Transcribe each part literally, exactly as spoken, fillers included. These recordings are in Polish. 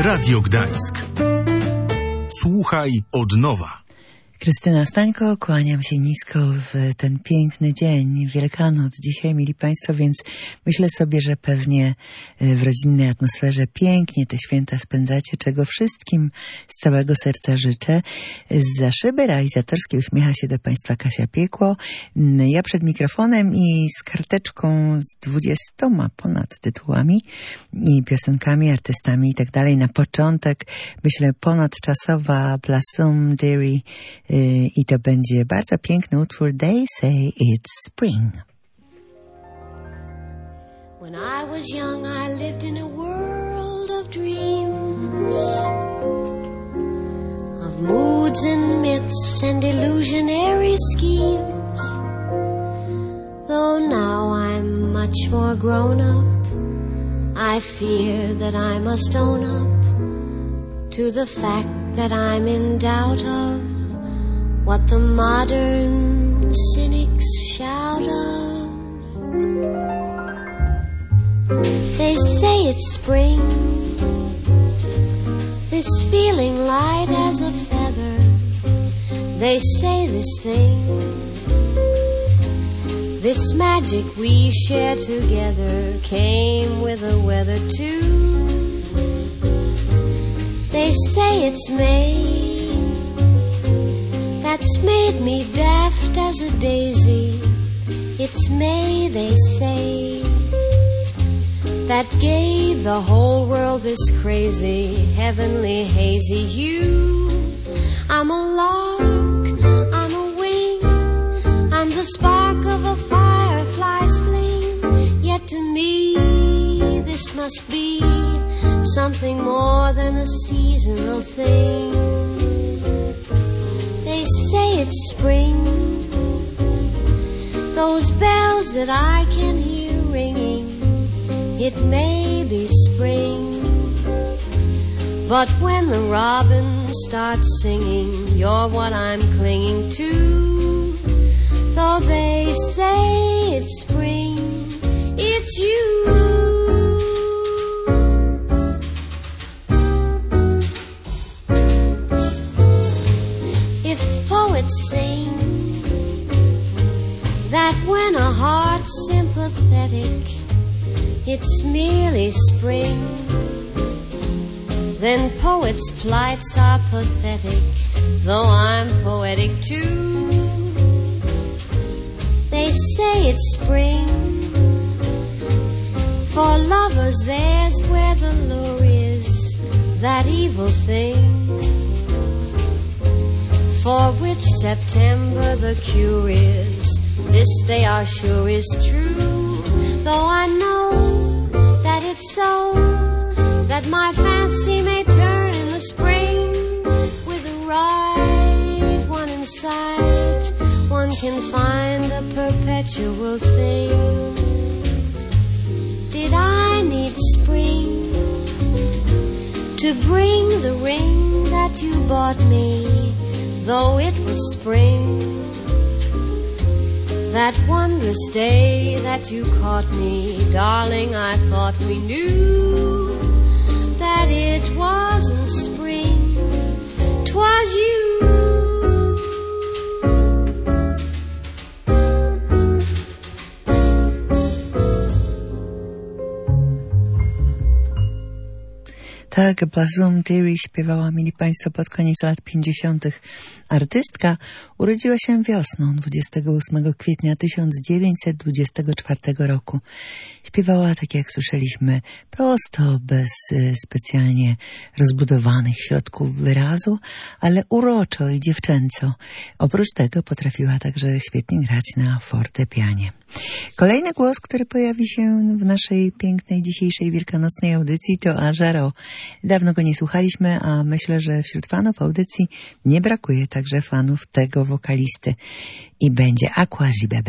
Radio Gdańsk. Słuchaj od nowa. Krystyna Stańko, kłaniam się nisko w ten piękny dzień, Wielkanoc dzisiaj, mili Państwo, więc myślę sobie, że pewnie w rodzinnej atmosferze pięknie te święta spędzacie, czego wszystkim z całego serca życzę. Zza szyby realizatorskiej uśmiecha się do Państwa Kasia Piekło. Ja przed mikrofonem i z karteczką z dwudziestoma ponad tytułami i piosenkami, artystami i tak dalej. Na początek, myślę, ponadczasowa Blossom Dearie i to będzie bardzo piękny utwór They Say It's Spring. When I was young, I lived in a world of dreams, of moods and myths and illusionary schemes. Though now I'm much more grown up, I fear that I must own up to the fact that I'm in doubt of what the modern cynics shout of. They say it's spring, this feeling light as a feather. They say this thing, this magic we share together, came with the weather too. They say it's May, that's made me daft as a daisy. It's May, they say, that gave the whole world this crazy, heavenly, hazy hue. I'm a lark, I'm a wing, I'm the spark of a firefly's flame. Yet to me, this must be something more than a seasonal thing. They say it's spring, those bells that I can hear ringing, it may be spring. But when the robin starts singing, you're what I'm clinging to. Though they say it's spring, it's you. Sing that when a heart's sympathetic, it's merely spring. Then poets' plights are pathetic, though I'm poetic too. They say it's spring, for lovers there's where the lure is, that evil thing for which September the cure is. This they are sure is true, though I know that it's so, that my fancy may turn in the spring. With the right one in sight, one can find a perpetual thing. Did I need spring to bring the ring that you bought me? Though it was spring, that wondrous day that you caught me, darling, I thought we knew that it wasn't spring, 'twas you. Tak, Blossom Dearie śpiewała, mieli Państwo, pod koniec lat pięćdziesiątych. Artystka urodziła się wiosną dwudziestego ósmego kwietnia tysiąc dziewięćset dwudziestego czwartego roku. Śpiewała, tak jak słyszeliśmy, prosto, bez y, specjalnie rozbudowanych środków wyrazu, ale uroczo i dziewczęco. Oprócz tego potrafiła także świetnie grać na fortepianie. Kolejny głos, który pojawi się w naszej pięknej dzisiejszej wielkanocnej audycji, to Ażaro. Dawno go nie słuchaliśmy, a myślę, że wśród fanów audycji nie brakuje także fanów tego wokalisty. I będzie Aqua Jibebe.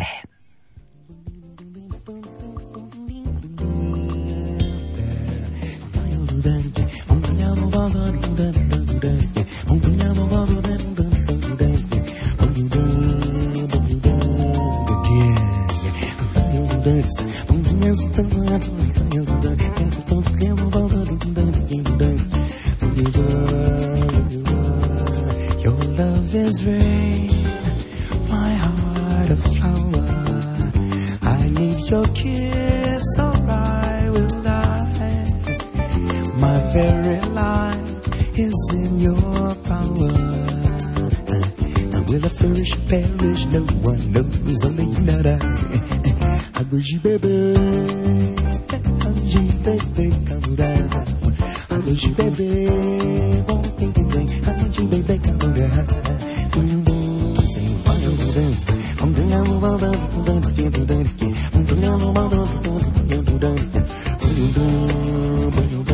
rain, my heart a flower. I need your kiss or I will die. My very life is in your power. And will I flourish or perish? No one knows, only you know that. I wish you, baby. I wish you, baby, come down. I wish you, baby. Won't think you think. I wish you, baby, come down. Do you know? Say, why don't you dance? I'm doing all about that. I'm doing all about that. I'm doing all about that. I'm doing all about that. What you do? What you do?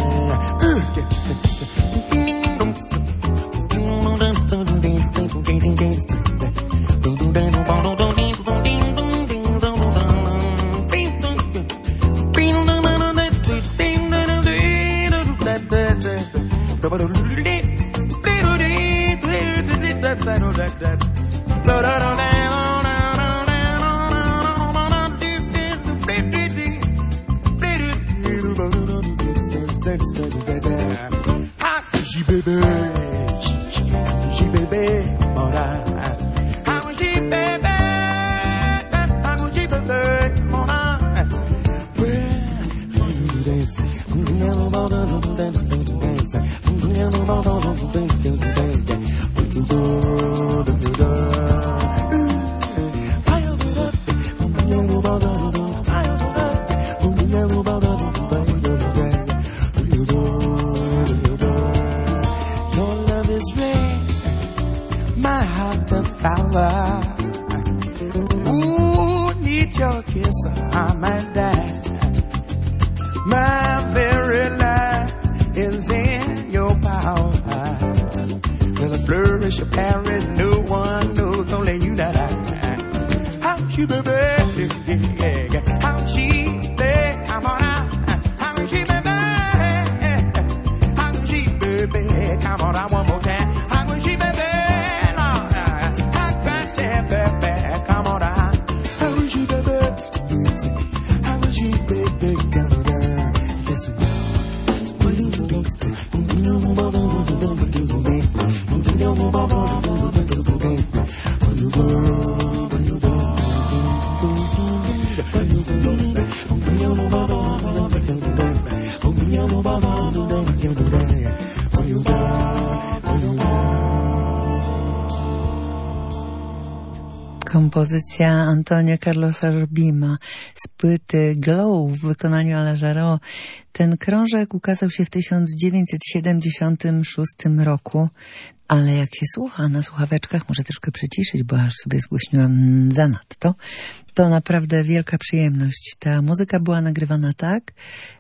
Kompozycja Antonio Carlosa Jobima z płyty Glow w wykonaniu Alain Jarreau. Ten krążek ukazał się w tysiąc dziewięćset siedemdziesiątym szóstym roku, ale jak się słucha na słuchaweczkach, może troszkę przyciszyć, bo aż sobie zgłośniłam zanadto, to naprawdę wielka przyjemność. Ta muzyka była nagrywana tak,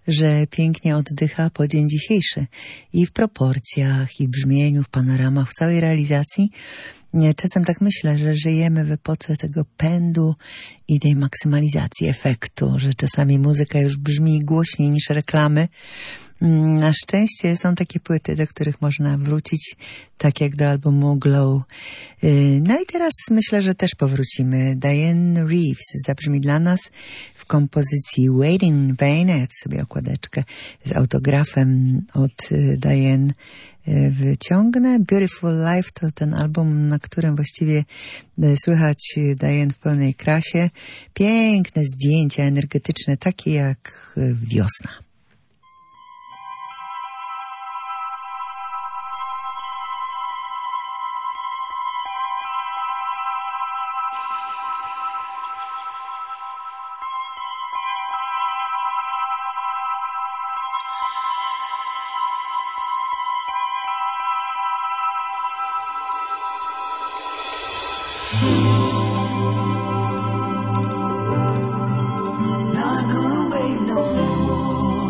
że pięknie oddycha po dzień dzisiejszy. I w proporcjach, i w brzmieniu, w panoramach, w całej realizacji. Czasem tak myślę, że żyjemy w epoce tego pędu i tej maksymalizacji efektu, że czasami muzyka już brzmi głośniej niż reklamy. Na szczęście są takie płyty, do których można wrócić, tak jak do albumu Glow. No i teraz myślę, że też powrócimy. Diane Reeves zabrzmi dla nas w kompozycji Waiting in Vain. Ja tu sobie okładeczkę z autografem od Diane wyciągnę. Beautiful Life to ten album, na którym właściwie słychać Diane w pełnej krasie. Piękne zdjęcia energetyczne, takie jak wiosna. Not gonna wait no more.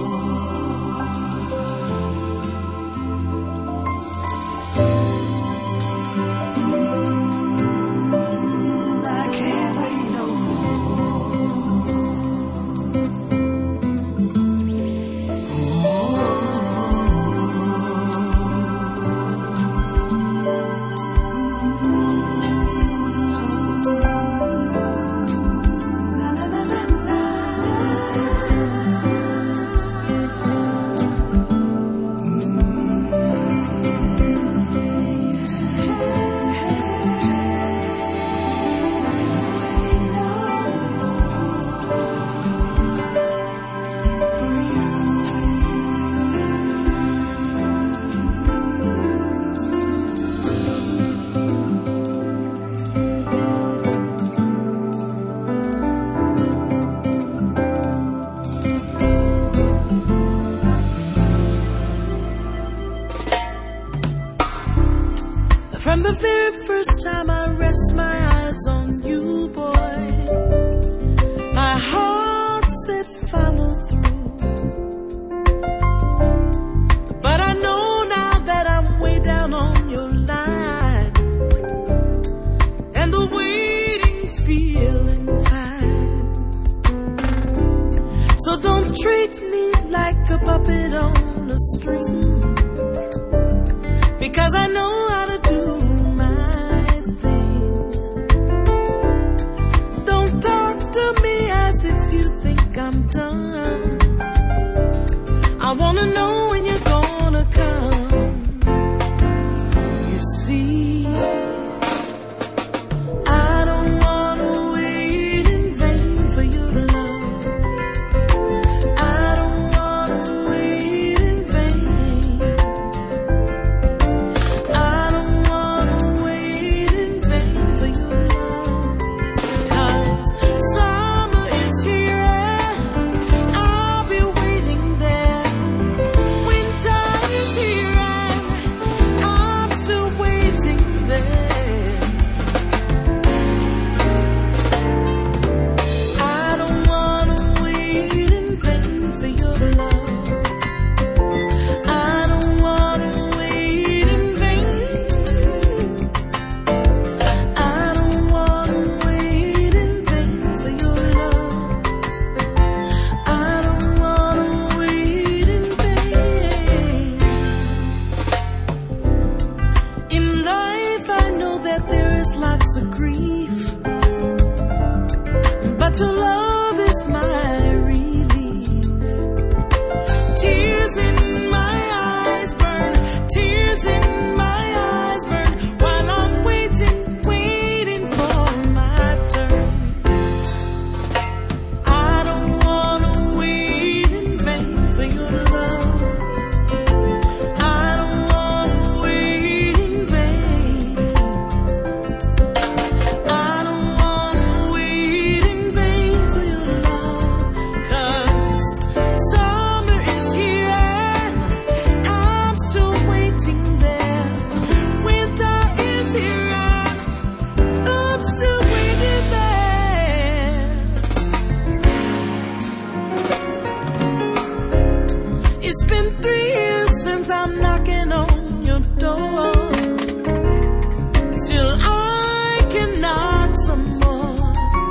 first time I rest my eyes on you, boy, my heart said follow through. But I know now that I'm way down on your line, and the waiting feeling fine. So don't treat me like a puppet on a string, because I know how to do my thing. Don't talk to me as if you think I'm done. I wanna know when you're gonna come. You see, I don't wanna wait in vain for you to love. I don't wanna wait in vain. I don't wanna wait in vain for you to love. 'Cause summer is here and I'll be waiting there. Winter is here and I'm still waiting there. I don't wanna wait in vain for your love. I don't wanna wait in vain. I don't wanna wait in vain for your love. I don't wanna wait in vain. In life I know that there is lots of grief, but your love is my relief. Tears in my eyes burn, tears in my eyes burn, while I'm waiting, waiting for my turn. I don't wanna wait in vain for your love. I don't wanna wait in vain. I don't wanna wait in vain for your love. 'Cause summer is here and I'm still waiting there. Winter is here and I'm still waiting there. It's been three years since I'm knocking on your door. Still I can knock some more.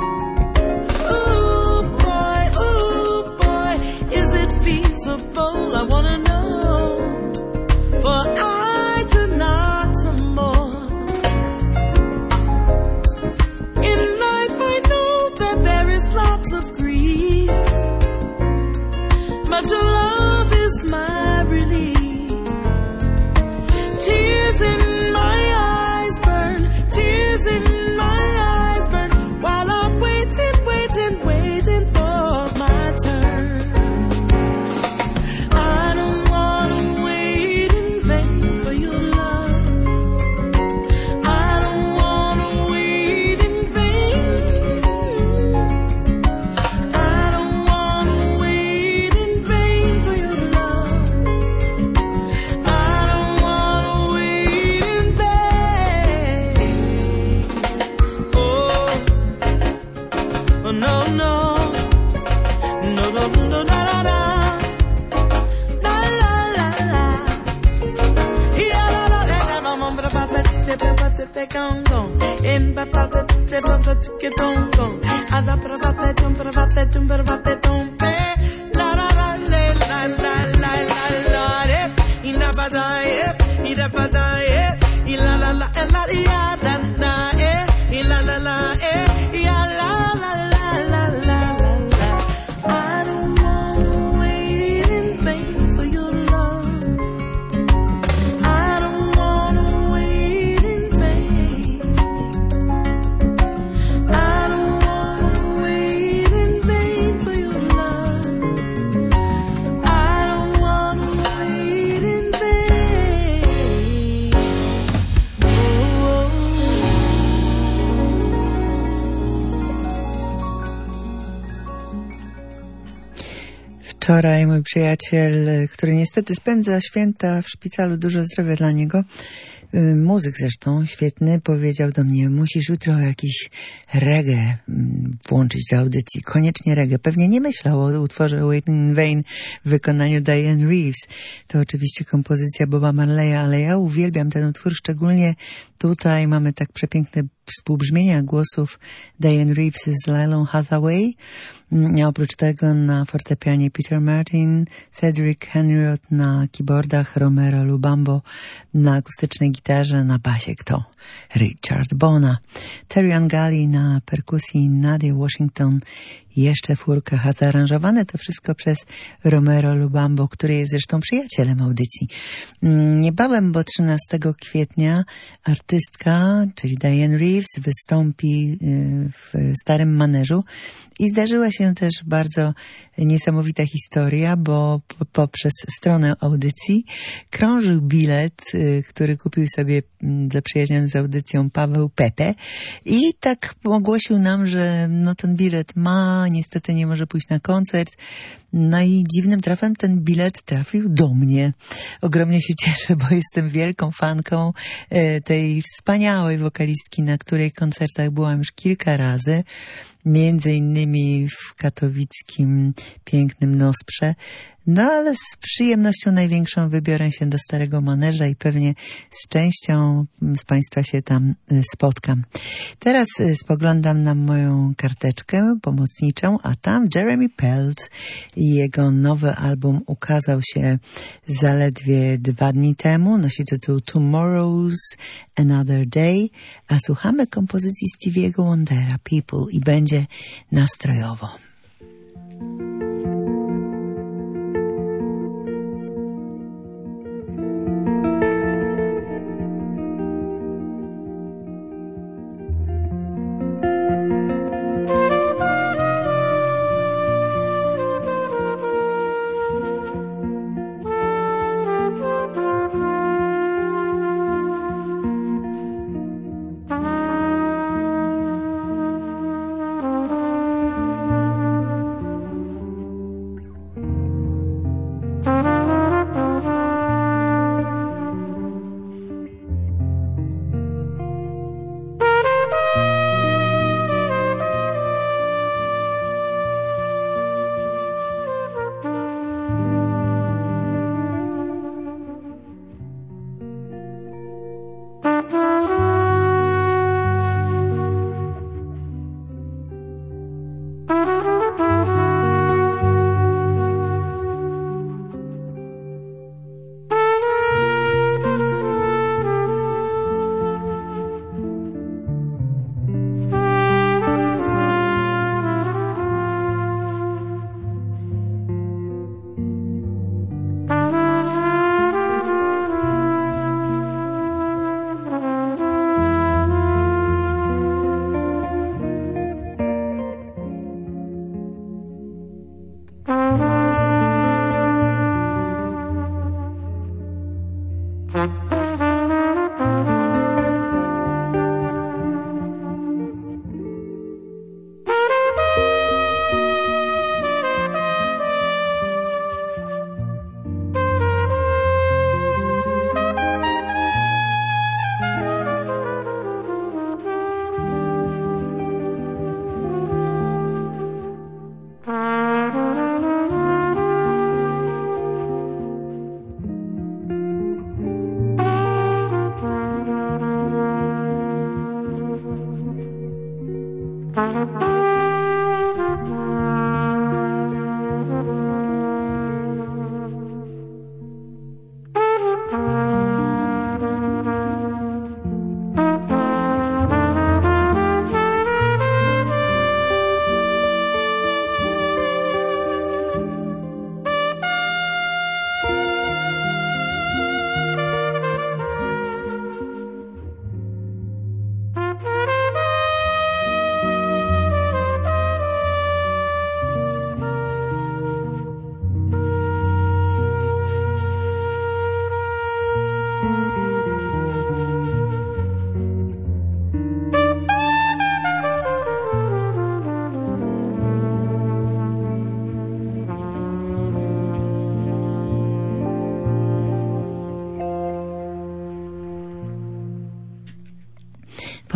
Ooh boy, ooh boy, is it feasible? I wanna know, for I to knock some more. In life I know that there is lots of grief, but your love is my relief. Tears in my eyes burn, tears in my eyes burn, while I'm waiting, waiting, waiting for my turn. I don't wanna wait in vain for your love. I don't wanna wait in vain. I don't wanna wait in vain for your love. I don't wanna wait in vain. Oh, oh no, no, no, no, no, la, la, la, la, la, la, la. Yeah, la, la, la, la, maman, bra, ba, ba, ti, ba, ba, ti, ba, gong, gong. Em, ba, ba, ti, ti, ba, ba, ti, ki, dong, gong. Ada, bra, ba, ti, dum, bra, ba, ti, dum, bra, ba, ti, dum, pe. La, la, la, le, la, la, la, la, la, re. Ina, ba, da, eh. Ida, ba, da, eh. Ila, la, la, eh, la, ya, da, da, eh. Ila, la, la, eh. Ya, la, la, la, la, la, la, la. I don't wanna wait in vain for your love. I don't wanna wait in vain. I don't wanna wait in vain for your love. I don't wanna wait in vain. Oh. Wczoraj mój przyjaciel, który niestety spędza święta w szpitalu, dużo zdrowia dla niego, Muzyk zresztą świetny powiedział do mnie, musisz jutro jakiś reggae włączyć do audycji, koniecznie reggae. Pewnie nie myślał o utworze Waiting in Vain w wykonaniu Diane Reeves. To oczywiście kompozycja Boba Marleya, ale ja uwielbiam ten utwór, szczególnie tutaj mamy tak przepiękne współbrzmienia głosów Diane Reeves z Lilą Hathaway. A oprócz tego na fortepianie Peter Martin, Cedric Henriot na keyboardach, Romero Lubambo na akustycznej gitarze, na basie kto? Richard Bona. Terry Angali na perkusji, Nadia Washington jeszcze w chórkach, a zaaranżowane to wszystko przez Romero Lubambo, który jest zresztą przyjacielem audycji. Niebawem, bo trzynastego kwietnia artystka, czyli Diane Reeves, wystąpi w Starym Maneżu i zdarzyła się też bardzo niesamowita historia, bo poprzez stronę audycji krążył bilet, który kupił sobie zaprzyjaźniony z audycją Paweł Pepe i tak ogłosił nam, że no ten bilet ma, niestety nie może pójść na koncert. No i dziwnym trafem ten bilet trafił do mnie. Ogromnie się cieszę, bo jestem wielką fanką tej wspaniałej wokalistki, na której koncertach byłam już kilka razy. Między innymi w katowickim pięknym Nosprze. No ale z przyjemnością największą wybiorę się do Starego Maneża i pewnie z częścią z Państwa się tam spotkam. Teraz spoglądam na moją karteczkę pomocniczą, a tam Jeremy Pelt i jego nowy album ukazał się zaledwie dwa dni temu. Nosi tytuł Tomorrow's Another Day, a słuchamy kompozycji Stevie'ego Wondera People i będzie nastrojowo.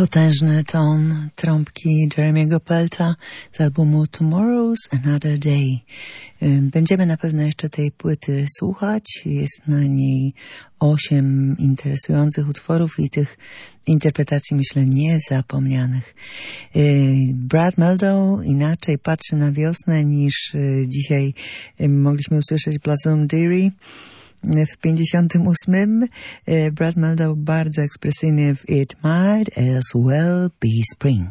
Potężny ton trąbki Jeremiego Pelta z albumu Tomorrow's Another Day. Będziemy na pewno jeszcze tej płyty słuchać. Jest na niej osiem interesujących utworów i tych interpretacji, myślę, niezapomnianych. Brad Mehldau inaczej patrzy na wiosnę niż dzisiaj mogliśmy usłyszeć Blossom Dearie. W pięćdziesiątym ósmym Brad Mehldau bardzo ekspresyjnie w It Might As Well Be Spring.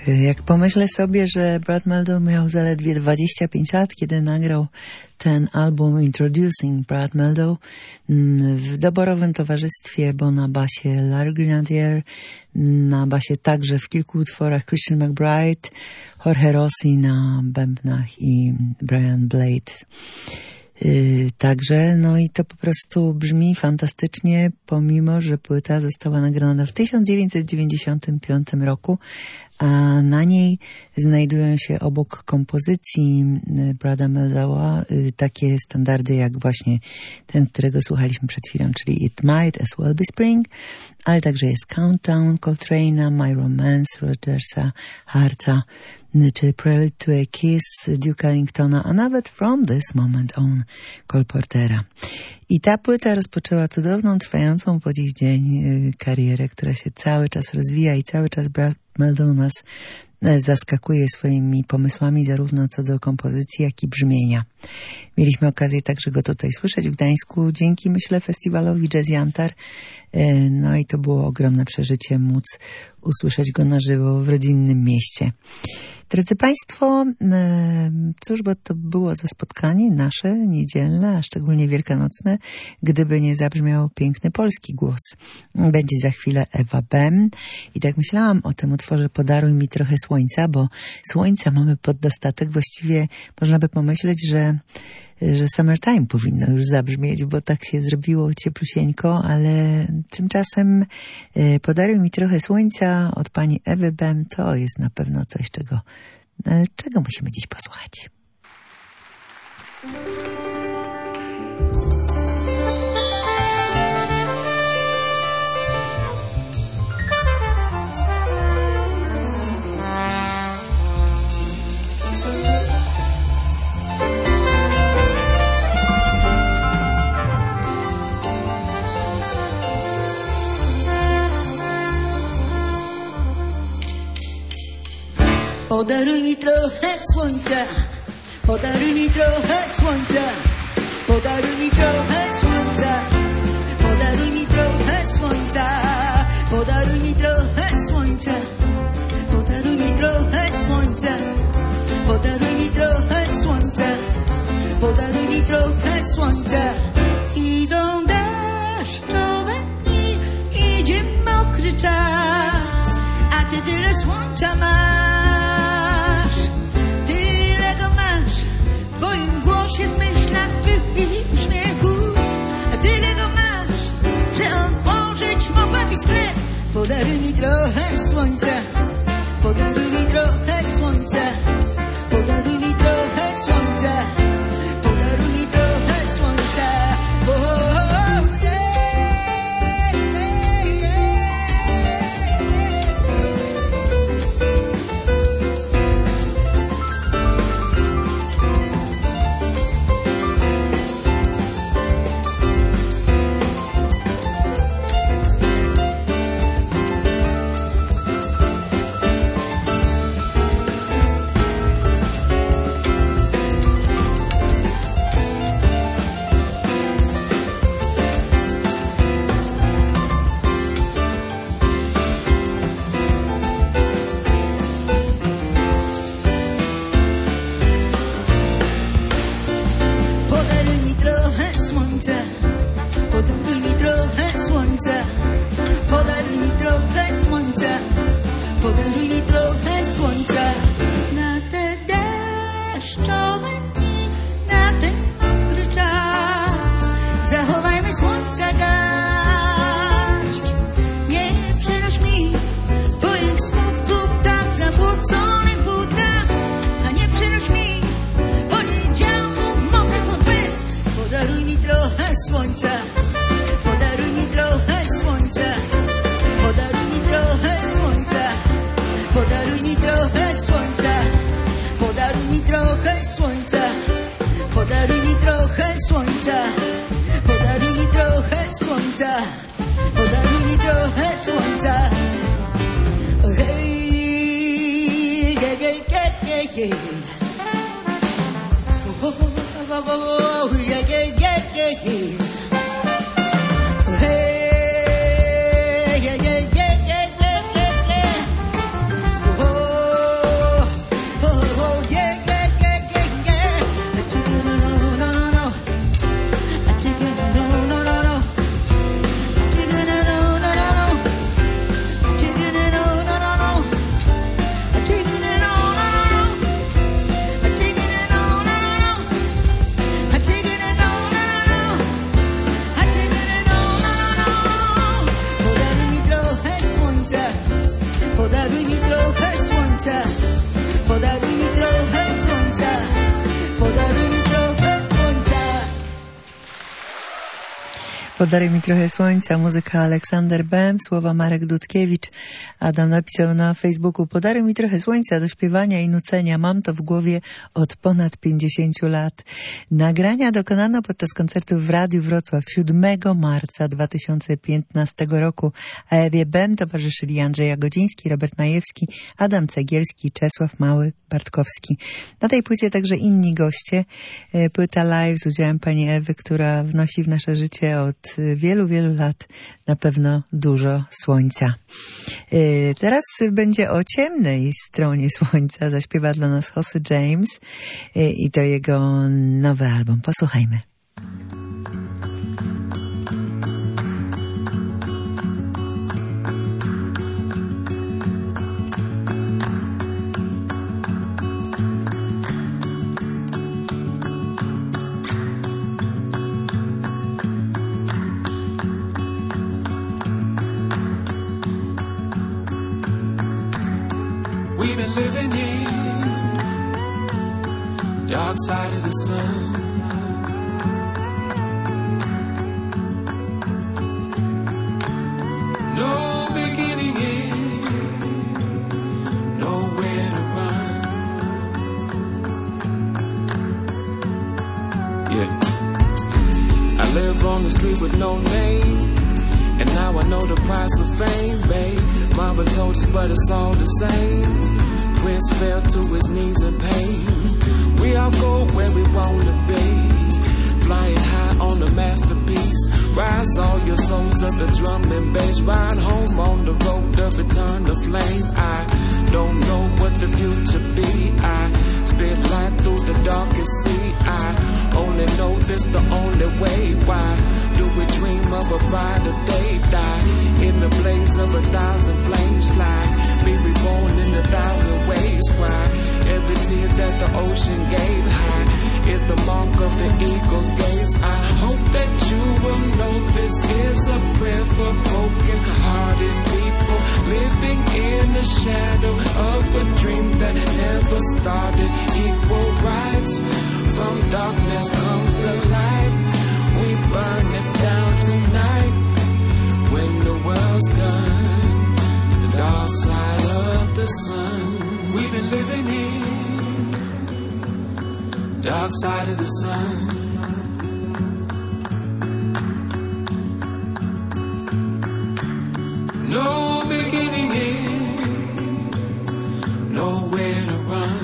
jak pomyślę sobie, że Brad Mehldau miał zaledwie dwadzieścia pięć lat, kiedy nagrał ten album Introducing Brad Mehldau w doborowym towarzystwie, bo na basie Larry Grenadier, na basie także w kilku utworach Christian McBride, Jorge Rossi na bębnach i Brian Blade. Yy, także, no i to po prostu brzmi fantastycznie, pomimo że płyta została nagrana w tysiąc dziewięćset dziewięćdziesiątym piątym roku, a na niej znajdują się obok kompozycji Brada Mehldaua yy, takie standardy jak właśnie ten, którego słuchaliśmy przed chwilą, czyli It Might As Well Be Spring, ale także jest Countdown Coltrane'a, My Romance Rogersa Harta, czy Prelude to a Kiss Duke Ellingtona, a nawet From This Moment On Cole Portera. I ta płyta rozpoczęła cudowną, trwającą po dziś dzień karierę, która się cały czas rozwija i cały czas Brad Mehldau nas zaskakuje swoimi pomysłami zarówno co do kompozycji, jak i brzmienia. Mieliśmy okazję także go tutaj słyszeć w Gdańsku dzięki, myślę, festiwalowi Jazz Jantar. No i to było ogromne przeżycie móc usłyszeć go na żywo w rodzinnym mieście. Drodzy Państwo, cóż, bo to było za spotkanie nasze, niedzielne, a szczególnie wielkanocne, gdyby nie zabrzmiał piękny polski głos. Będzie za chwilę Ewa Bem i tak myślałam o tym utworze Podaruj mi trochę słońca, bo słońca mamy pod dostatek. Właściwie można by pomyśleć, że że Summertime powinno już zabrzmieć, bo tak się zrobiło cieplusieńko, ale tymczasem e, Podaruj mi trochę słońca od pani Ewy Bem, to jest na pewno coś, czego, e, czego musimy dziś posłuchać. Podaruj mi trochę słońca, podaruj mi trochę słońca, podaruj mi trochę słońca, podaruj mi trochę słońca, podaruj mi trochę słońca, podaruj mi trochę słońca, podaruj mi trochę słońca, podaruj mi trochę słońca. Idą deszczowe dni, idzie mokry czas, a ty tyle słońca masz. W myślach w śmiechu, a tyle go masz, że otworzyć mogła mi sklep. Podaruj mi trochę słońca, podaruj mi trochę słońca, podaruj mi trochę słońca, podaruj mi trochę słońca. Oh, oh, oh, yeah, yeah, yeah. Podaruj mi trochę słońca, podaruj mi trochę słońca, podaruj mi trochę słońca. Na te deszczowe dni, na ten mokry czas, zachowajmy słońca garść. Nie przynoś mi twoich smutków tak zabłóconych butach, a nie przynoś mi poniedziałków mokrych od łez. Podaruj mi trochę słońca, podaruj mi trochę słońca, podaruj mi trochę słońca, podaruj mi trochę słońca, podaruj mi trochę słońca, podaruj mi trochę słońca, podaruj mi trochę słońca, podaruj mi trochę słońca. Hej, hej, hej, hej, hej. Oh, oh, oh, oh, oh, yeah, yeah, yeah, yeah, yeah. Hey, yeah, yeah, yeah, yeah, yeah, yeah, yeah. Oh, Podaruj mi trochę słońca, muzyka Aleksander Bem, słowa Marek Dudkiewicz. Adam napisał na Facebooku: podaruj mi trochę słońca do śpiewania i nucenia. Mam to w głowie od ponad pięćdziesięciu lat. Nagrania dokonano podczas koncertu w Radiu Wrocław siódmego marca dwa tysiące piętnastego roku. A Ewie Bem towarzyszyli Andrzej Jagodziński, Robert Majewski, Adam Cegielski, Czesław Mały-Bartkowski. Na tej płycie także inni goście. Płyta live z udziałem pani Ewy, która wnosi w nasze życie od wielu, wielu lat na pewno dużo słońca. Teraz będzie o ciemnej stronie słońca. Zaśpiewa dla nas José James i to jego nowy album. Posłuchajmy. We've been living in dark side of the sun. No beginning in, nowhere to run. Yeah, I live on the street with no name, and now I know the price of fame, babe. Mama told us, but it's all the same. Prince fell to his knees in pain. We all go where we wanna be, flying high on the masterpiece. Rise all your souls of the drum and bass. Ride home on the road of eternal flame. I don't know what the future be. I spit light through the darkest sea. I only know this the only way. Why do we dream of a brighter day? Die in the blaze of a thousand flames. Fly, be reborn in a thousand ways. Cry every tear that the ocean gave. High is the mark of the eagle's gaze. I hope that you will know this is a prayer for broken hearted people living in the shadow of a dream that never started. Equal rights, from darkness comes the light. We burn it down tonight. When the world's done, the dark side of the sun. We've been living in dark side of the sun. No beginning in, nowhere to run.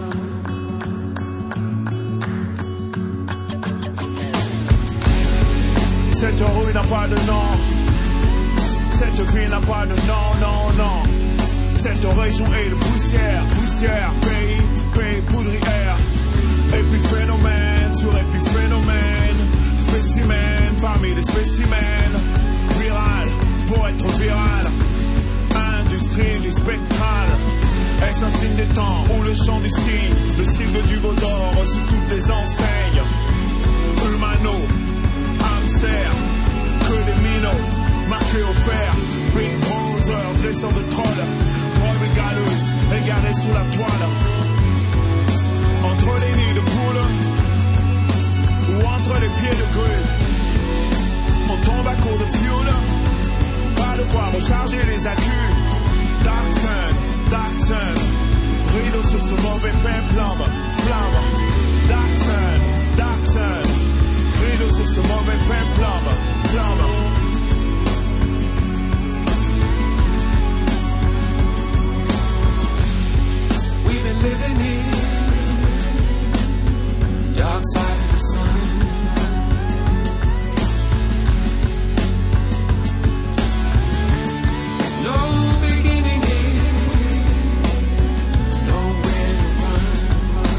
Cette rue n'a pas de nom, cette ville n'a pas de nom, non, non. Cette région est de poussière, poussière, pays, pays poudrière. Épiphénomène sur épiphénomène, spécimen parmi les spécimens. Viral, pour être viral, industrie du spectral. Est-ce un signe des temps ou le chant du cygne, le signe du veau d'or sous toutes les enseignes. Humano, hamster, que des minots, marqués au fer. Big Brother, dresseur de troll, preuve égaleuse, égarée sous la toile. Entre les nids de poules ou entre les pieds de grue, on tombe à court de fioul. Pas de quoi recharger les accus. Dark sun, dark sun, rideau sur ce mauvais pain flamme, flamme. Dark sun, dark sun, rideau sur ce mauvais pain flamme, flamme. We've been living in dark side of the sun. No beginning in, nowhere to run.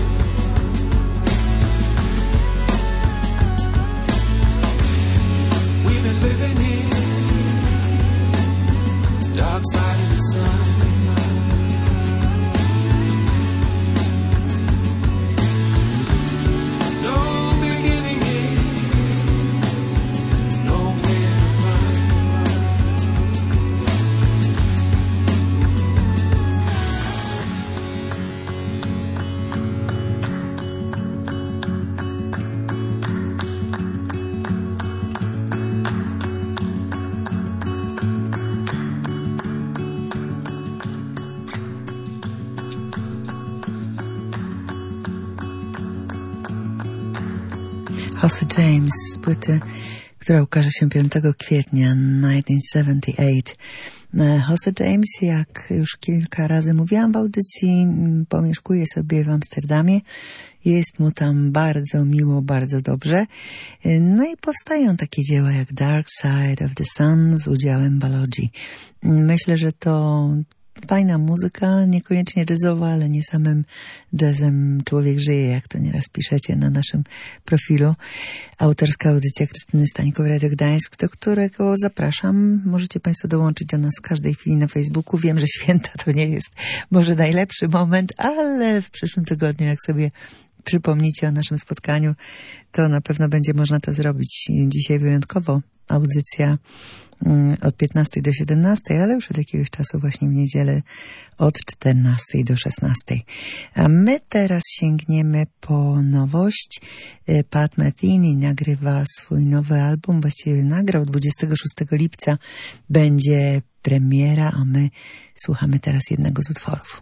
José James z płyty, która ukaże się piątego kwietnia tysiąc dziewięćset siedemdziesiątego ósmego. José James, jak już kilka razy mówiłam w audycji, pomieszkuje sobie w Amsterdamie. Jest mu tam bardzo miło, bardzo dobrze. No i powstają takie dzieła jak Dark Side of the Sun z udziałem Balodzi. Myślę, że to fajna muzyka, niekoniecznie jazzowa, ale nie samym jazzem człowiek żyje, jak to nieraz piszecie na naszym profilu. Autorska audycja Krystyny Stańko w Radio Gdańsk, do którego zapraszam. Możecie Państwo dołączyć do nas w każdej chwili na Facebooku. Wiem, że święta to nie jest może najlepszy moment, ale w przyszłym tygodniu, jak sobie przypomnicie o naszym spotkaniu, to na pewno będzie można to zrobić. Dzisiaj wyjątkowo audycja od piętnastej do siedemnastej, ale już od jakiegoś czasu właśnie w niedzielę od czternastej do szesnastej. A my teraz sięgniemy po nowość. Pat Metheny nagrywa swój nowy album, właściwie nagrał dwudziestego szóstego lipca. Będzie premiera, a my słuchamy teraz jednego z utworów.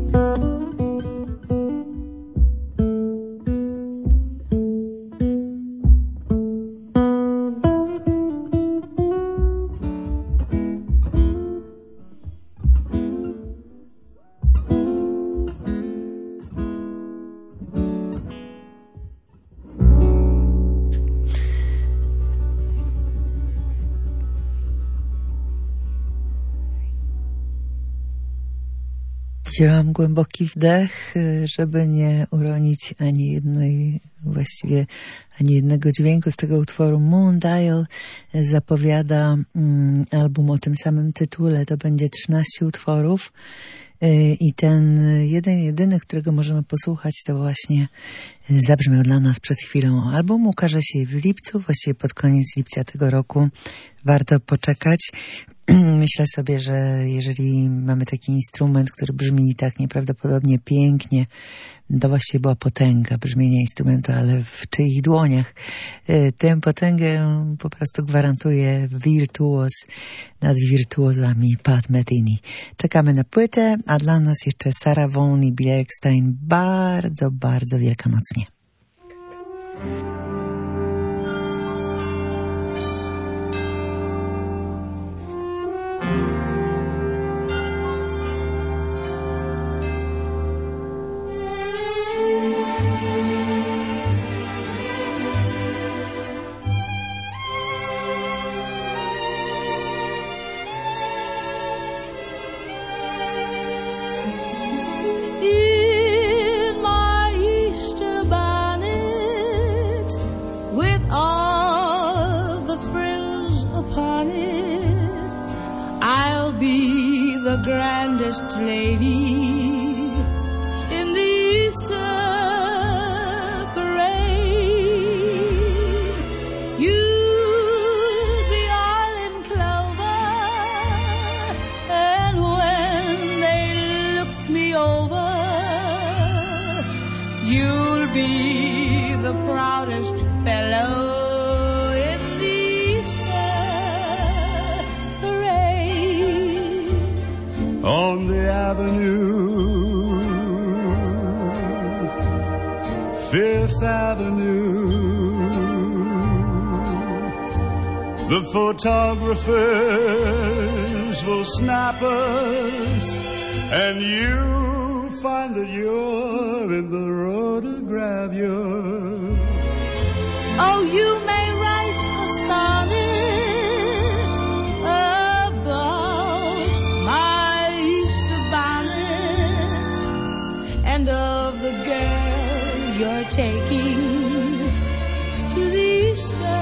Wzięłam głęboki wdech, żeby nie uronić ani jednej, właściwie ani jednego dźwięku z tego utworu. Moon Dial zapowiada mm, album o tym samym tytule. To będzie trzynaście utworów yy, i ten jeden, jedyny, którego możemy posłuchać, to właśnie zabrzmiał dla nas przed chwilą. Album ukaże się w lipcu, właściwie pod koniec lipca tego roku. Warto poczekać. Myślę sobie, że jeżeli mamy taki instrument, który brzmi tak nieprawdopodobnie pięknie, to właściwie była potęga brzmienia instrumentu, ale w czyich dłoniach. Tę potęgę po prostu gwarantuje wirtuoz nad wirtuozami Pat Metheny. Czekamy na płytę, a dla nas jeszcze Sarah Vaughan i Billy Eckstine bardzo, bardzo wielkanocnie. Grandest lady in the Easter parade. You'll be all in clover, and when they look me over, you'll be the proudest fellow on the avenue, Fifth Avenue. The photographers will snap us, and you find that you're in the rotogravure. Oh, you may write a sonnet and of the girl you're taking to the Easter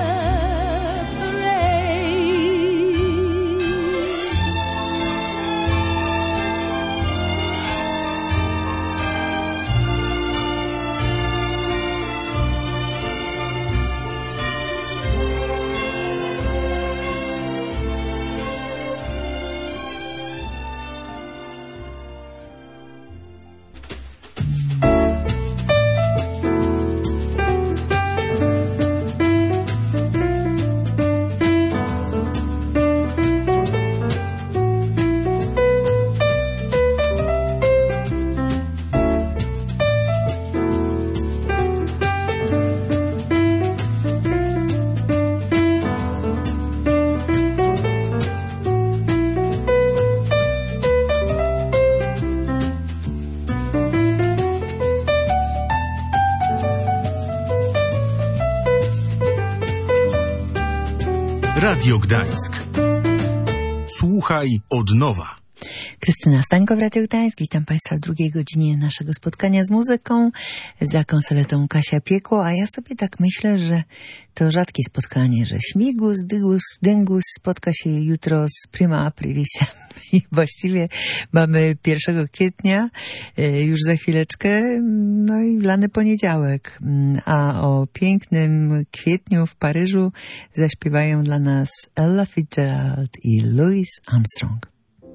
Radio Gdańsk. Słuchaj od nowa. Krystyna Stańko w Radio Gdańsk. Witam Państwa w drugiej godzinie naszego spotkania z muzyką. Za konsoletą Kasia Piekło, a ja sobie tak myślę, że to rzadkie spotkanie, że śmigus, dygus, dyngus spotka się jutro z Prima Aprilisem. I właściwie mamy pierwszego kwietnia, już za chwileczkę, no i wlany poniedziałek. A o pięknym kwietniu w Paryżu zaśpiewają dla nas Ella Fitzgerald i Louis Armstrong.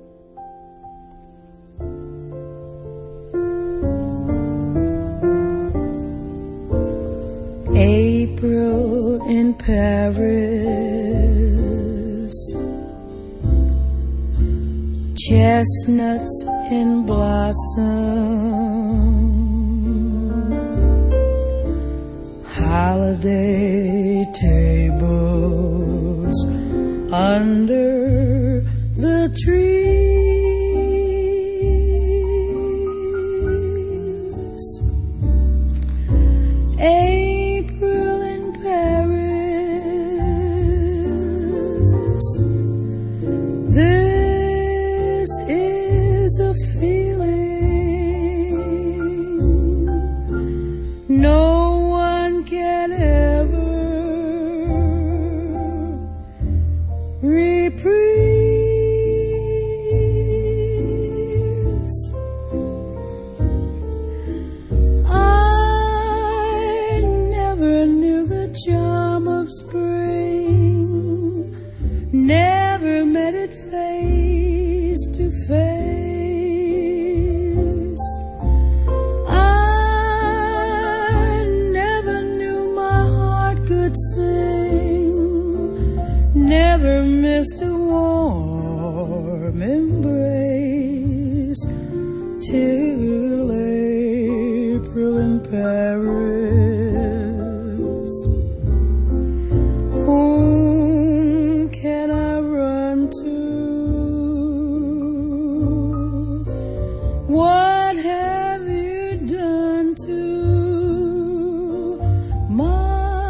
April in Paris, chestnuts in blossom, sun. Holiday tables under the trees. April in Paris. This is a feeling no one can ever reprise. I never knew the charm of spring, never met it face to face. I never knew my heart could sing, never missed a warm embrace till April in Paris. Whom can I run to? What have you done to my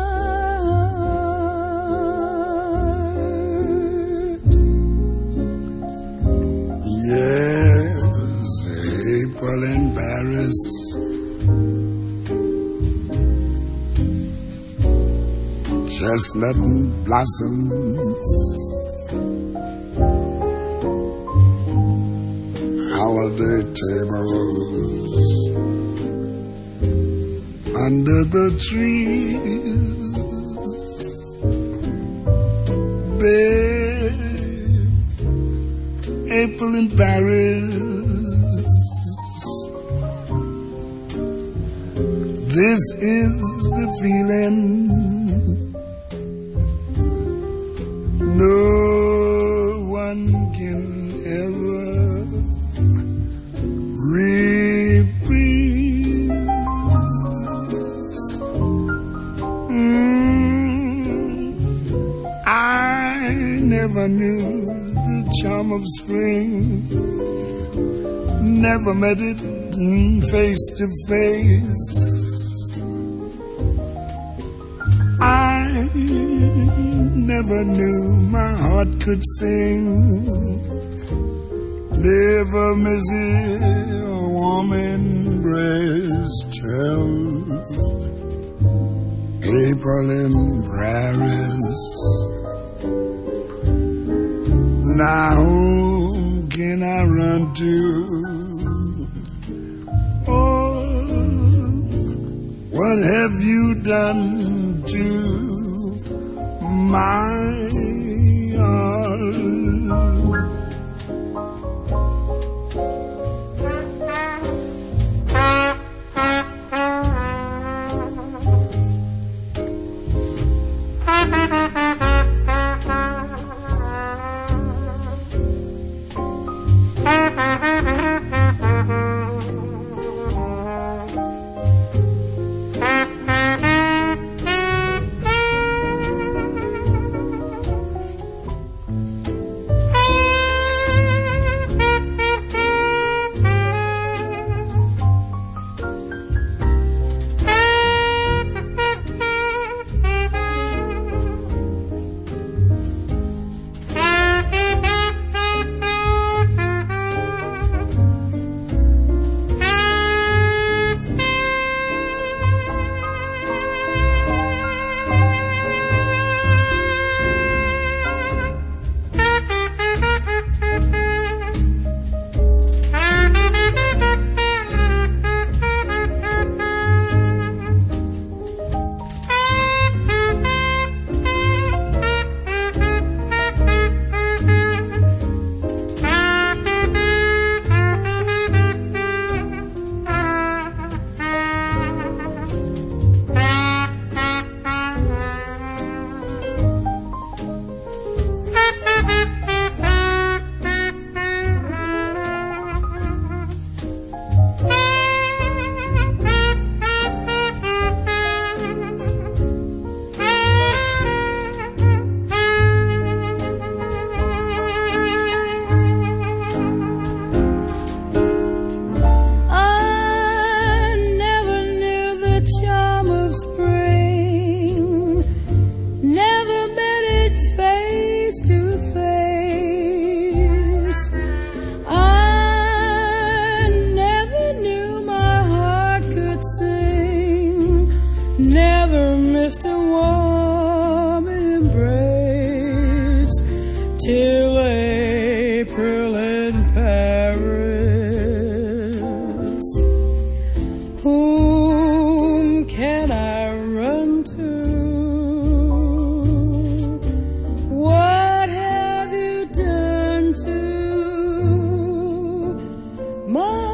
heart? Yes, April in Paris. Chestnut blossoms, holiday tables under the trees. Babe, April in Paris. This is the feeling no one can ever reprise. Mm, I never knew the charm of spring, never met it face to face. I never knew my heart could sing, never miss a warm embrace till April in Paris. Now whom can I run to? Oh, what have you done to my heart? just a warm embrace till April in Paris. Whom can I run to? What have you done to my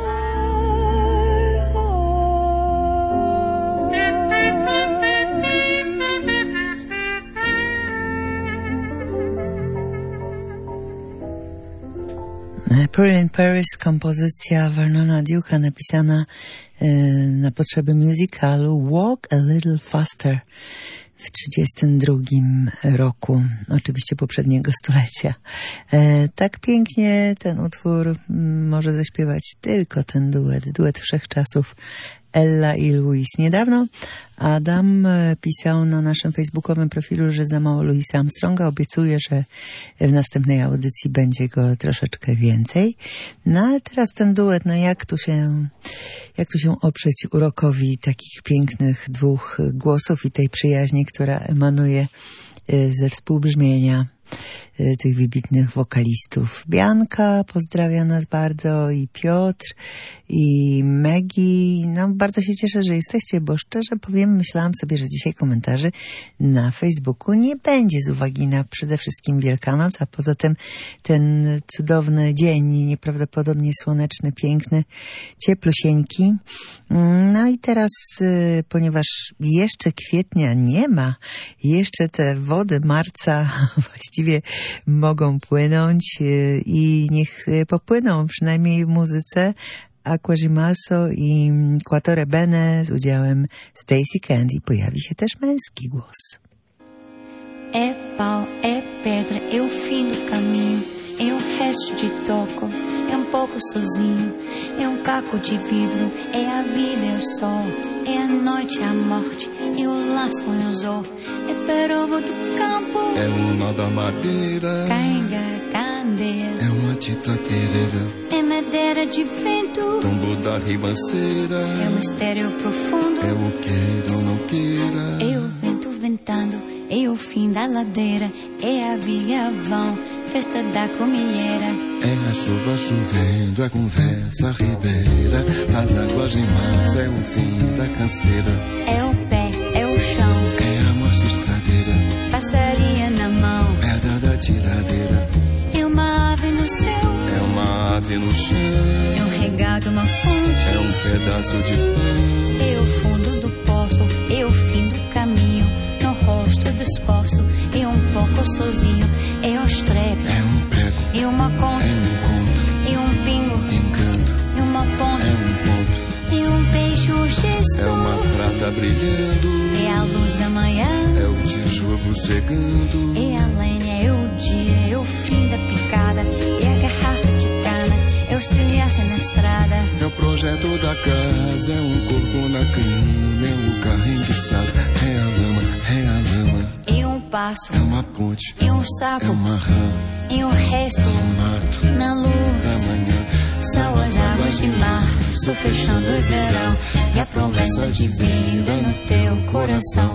April in Paris, kompozycja Vernona Duke'a napisana e, na potrzeby musicalu Walk a Little Faster w trzydziestym drugim roku, oczywiście poprzedniego stulecia. E, tak pięknie ten utwór m, może zaśpiewać tylko ten duet, duet wszechczasów Ella i Louis. Niedawno Adam pisał na naszym facebookowym profilu, że za mało Louisa Armstronga. Obiecuje, że w następnej audycji będzie go troszeczkę więcej. No ale teraz ten duet, no jak tu się, jak tu się oprzeć urokowi takich pięknych dwóch głosów i tej przyjaźni, która emanuje ze współbrzmienia tych wybitnych wokalistów. Bianka pozdrawia nas bardzo i Piotr i Maggie. No bardzo się cieszę, że jesteście, bo szczerze powiem, myślałam sobie, że dzisiaj komentarzy na Facebooku nie będzie z uwagi na przede wszystkim Wielkanoc, a poza tym ten cudowny dzień, nieprawdopodobnie słoneczny, piękny, cieplusieńki. No i teraz, ponieważ jeszcze kwietnia nie ma, jeszcze te wody marca właściwie mogą płynąć i niech popłyną przynajmniej w muzyce Aquagimaso i Quattro Bene z udziałem Stacey Candy. Pojawi się też męski głos. É pau, é pedra, é o fim do caminho, é um resto de toco, é um pouco sozinho, é um caco de vidro, é a vida, é o sol, é a noite, é a morte, é o laço, é o anzol, é peroba do campo, é o nó da madeira, cainga, candeia, é uma tita pereira, é madeira de vento, tombo da ribanceira, é um mistério profundo, é o queira ou não queira, é o vento ventando, é o fim da ladeira, é a via vão, festa da comieira. É a chuva chovendo, é a conversa ribeira, as águas de março, é o fim da canseira. É o pé, é o chão, é a marcha estradeira, passaria na mão, pedra da tiradeira. É uma ave no céu, é uma ave no chão, é um regato, uma fonte, é um pedaço de pão. É o fundo do poço, é o fim do caminho, no rosto descosto, é um pouco sozinho, é um estrepe, é um prego, é uma conta, é um conto, é um pingo, encanto, é uma ponta, é um ponto, é um peixe, um gesto, é uma prata brilhando, é a luz da manhã, é o tijolo chegando, é a lenha, é o dia, é o fim da picada, é a garrafa de cana, é o estilhaço na estrada, é o projeto da casa, é um corpo na cama, é o carro enguiçado, é a lama, é a lama, é um passo, é uma ponte, é um sapo, é uma rã, e o resto, é um mato, na luz, da manhã, são as águas de março, fechando o verão, e a promessa de vida no teu coração.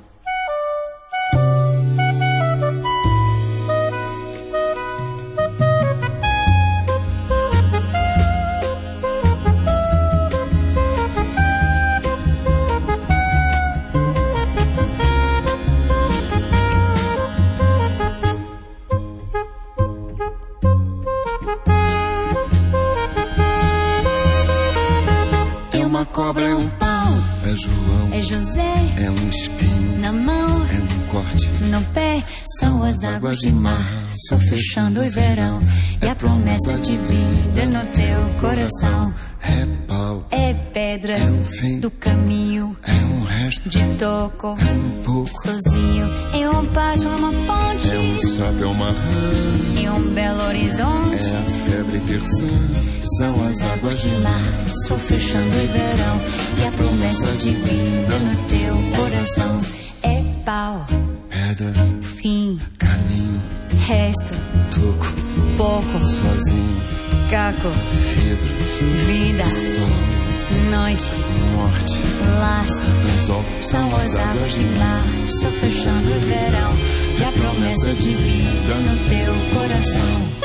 Cobra é um pau, é João, é José, é um espinho na mão, é um corte no pé, são as águas de março fechando o verão e a promessa de vida no teu coração. É pau, é pedra, é o fim do caminho, é um resto de toco, é um pouco sozinho, é um passo, é uma ponte, é um sapo, é uma rã, é um belo horizonte, é a febre terçã. São as águas de março fechando o verão e a promessa de vida no teu coração. É pau, pedra, fim, caminho, resto, toco, pouco, sozinho, caco, vidro, vida, sol. Noite, morte, laço, lençol, são as águas de março fechando o verão e a promessa de vida no teu coração.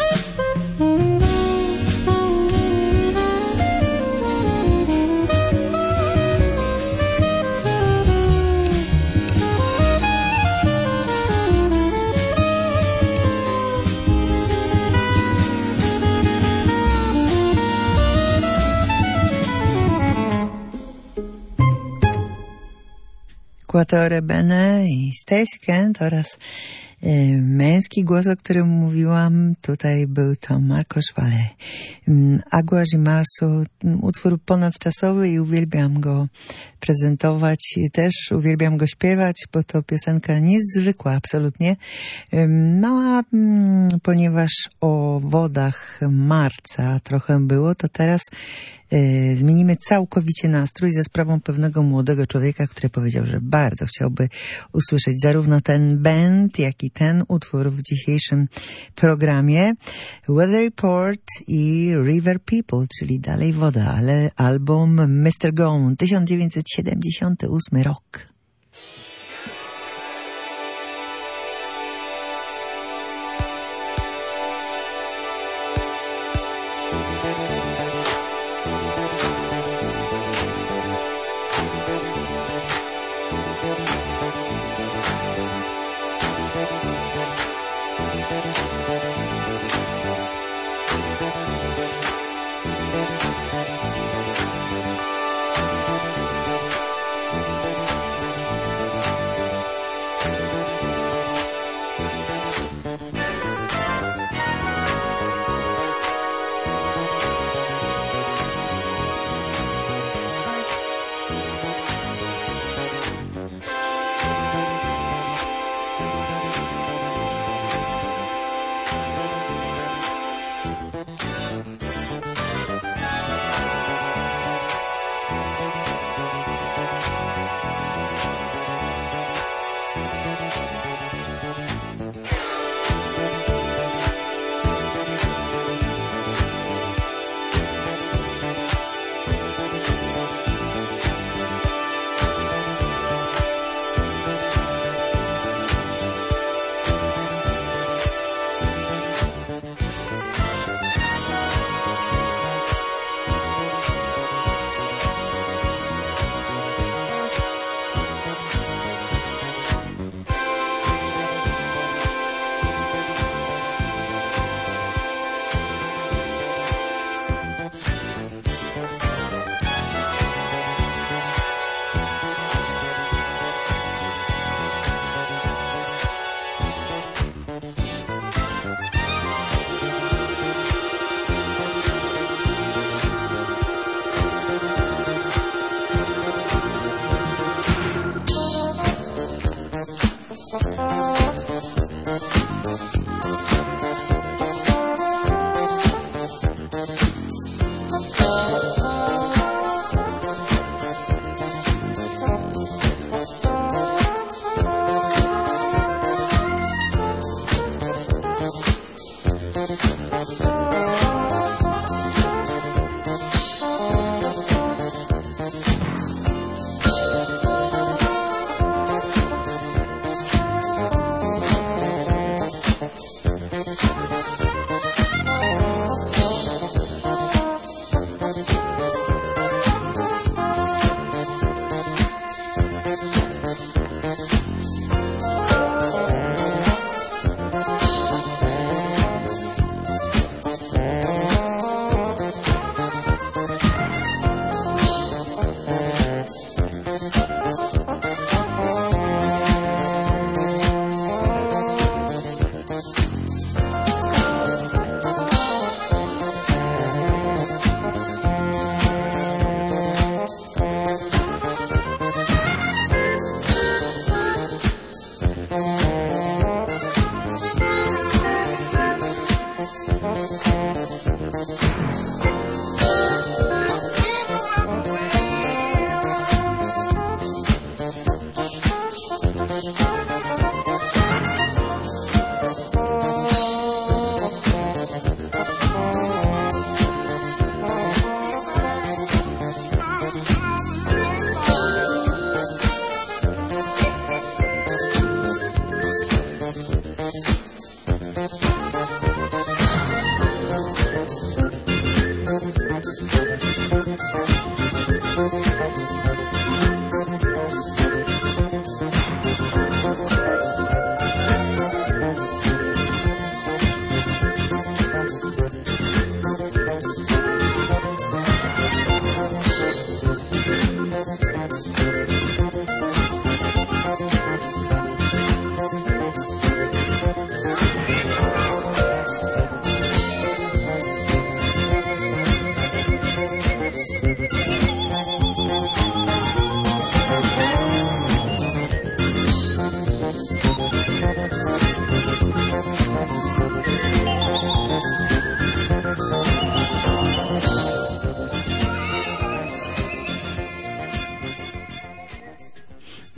Quatuor Bene i Stacey Kent oraz e, męski głos, o którym mówiłam, tutaj był to Marco Schwalle. Águas de Março, utwór ponadczasowy i uwielbiam go prezentować. Też uwielbiam go śpiewać, bo to piosenka niezwykła absolutnie. No a ponieważ o wodach marca trochę było, to teraz e, zmienimy całkowicie nastrój za sprawą pewnego młodego człowieka, który powiedział, że bardzo chciałby usłyszeć zarówno ten band, jak i ten utwór w dzisiejszym programie. Weather Report i River People, czyli dalej woda, ale album mister Gone, tysiąc dziewięćset siedemdziesiąty ósmy rok.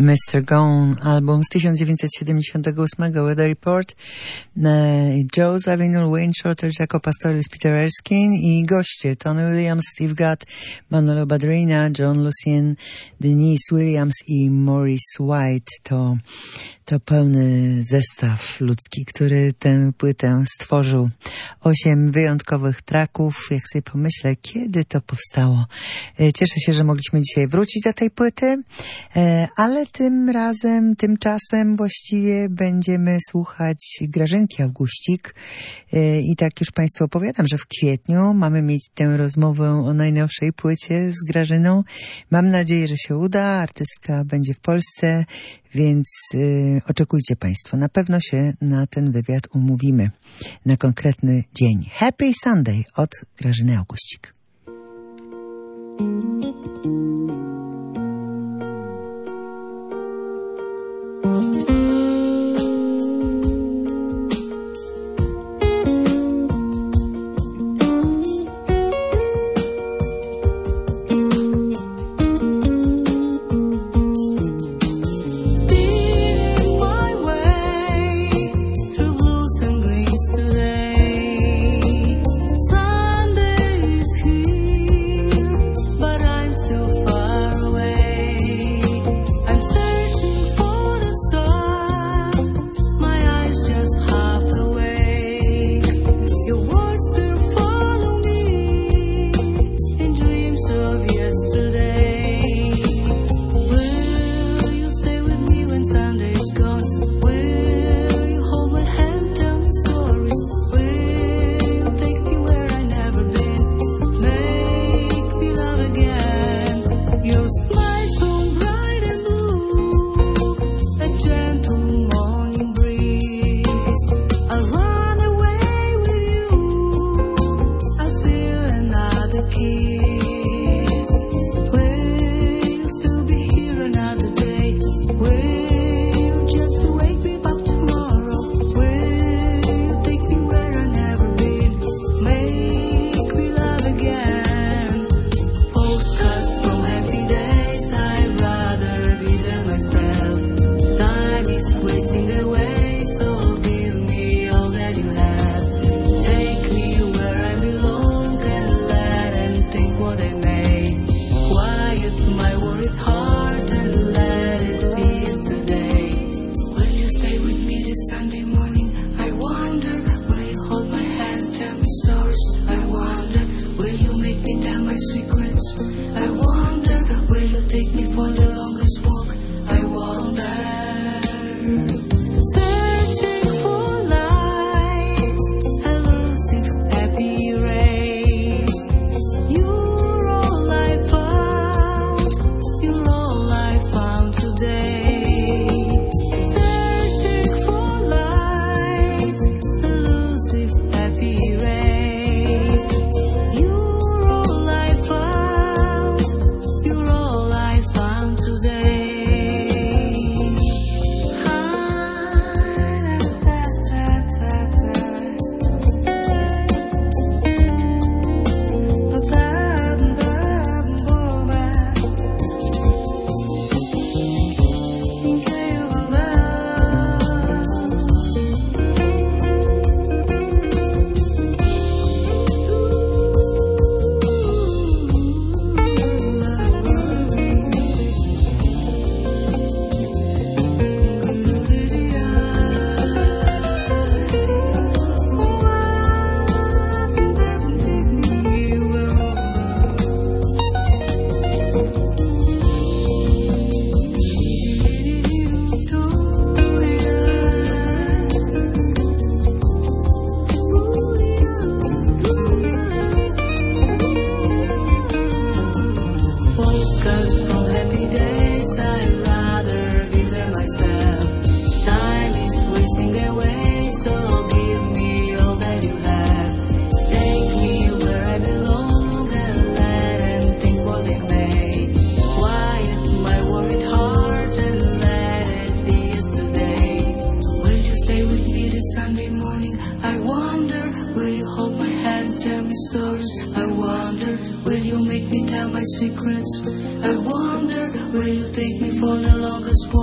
mister Gone, album z tysiąc dziewięćset siedemdziesiątego ósmego, Weather Report, Joe Zawinul, Wayne Shorter, Jaco Pastorius, Peter Erskine i goście Tony Williams, Steve Gadd, Manolo Badrina, John Lucien, Denise Williams i Maurice White. To, to pełny zestaw ludzki, który tę płytę stworzył. Osiem wyjątkowych traków, jak sobie pomyślę, kiedy to powstało. Cieszę się, że mogliśmy dzisiaj wrócić do tej płyty, ale tym razem, tymczasem właściwie będziemy słuchać Grażynki Augustik i tak już Państwu opowiadam, że w kwietniu mamy mieć tę rozmowę o najnowszej płycie z Grażyną. Mam nadzieję, że się uda, artystka będzie w Polsce, więc y, oczekujcie Państwo. Na pewno się na ten wywiad umówimy na konkretny dzień. Happy Sunday od Grażyny Augustik. Secrets. I wonder, will you take me for the longest walk?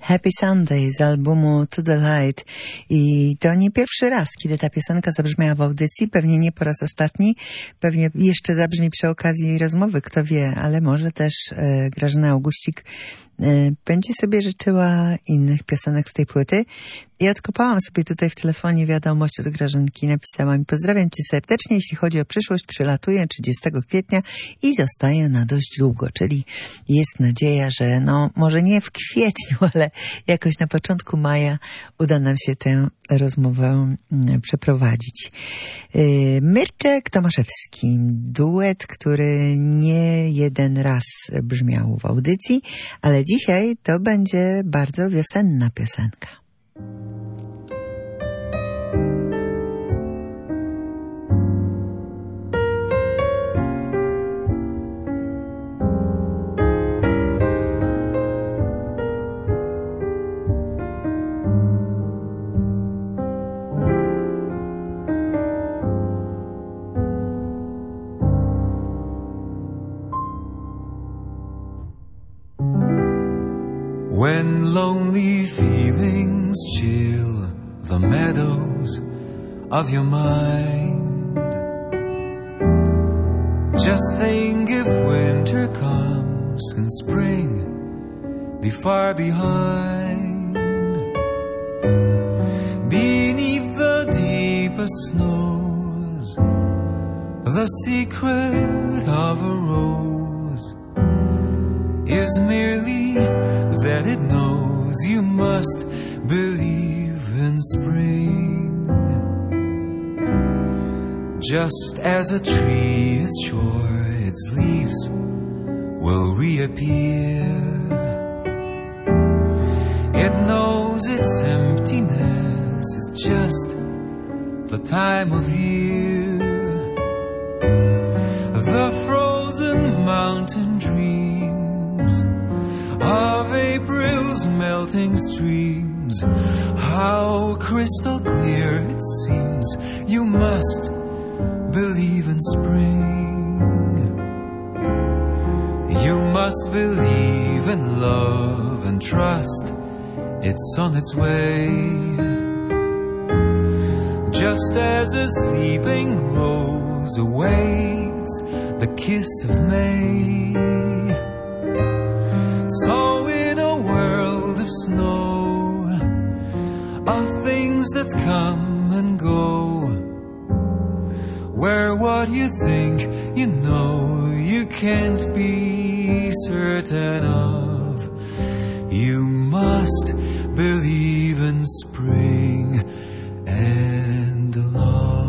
Happy Sunday z albumu To The Light. I to nie pierwszy raz, kiedy ta piosenka zabrzmiała w audycji, pewnie nie po raz ostatni, pewnie jeszcze zabrzmi przy okazji jej rozmowy, kto wie, ale może też e, Grażyna Augustik e, będzie sobie życzyła innych piosenek z tej płyty. I odkopałam sobie tutaj w telefonie wiadomość od Grażynki. Napisała mi: pozdrawiam cię serdecznie, jeśli chodzi o przyszłość, przylatuję trzydziestego kwietnia i zostaję na dość długo, czyli jest nadzieja, że no może nie w kwietniu, ale jakoś na początku maja uda nam się tę rozmowę przeprowadzić. Myrczek Tomaszewski, duet, który nie jeden raz brzmiał w audycji, ale dzisiaj to będzie bardzo wiosenna piosenka. When lonely feelings chill the meadows of your mind, just think if winter comes and spring be far behind. Beneath the deepest snows, the secret of a rose is merely that it knows you must believe in spring. Just as a tree is sure its leaves will reappear, it knows its emptiness is just the time of year. The frozen mountain dreams of April's melting streams, how crystal clear it seems you must believe in spring. You must believe in love and trust it's on its way. Just as a sleeping rose awaits the kiss of May, so in a world of snow, of things that come and go, where what you think you know you can't be certain of, you must believe in spring and love.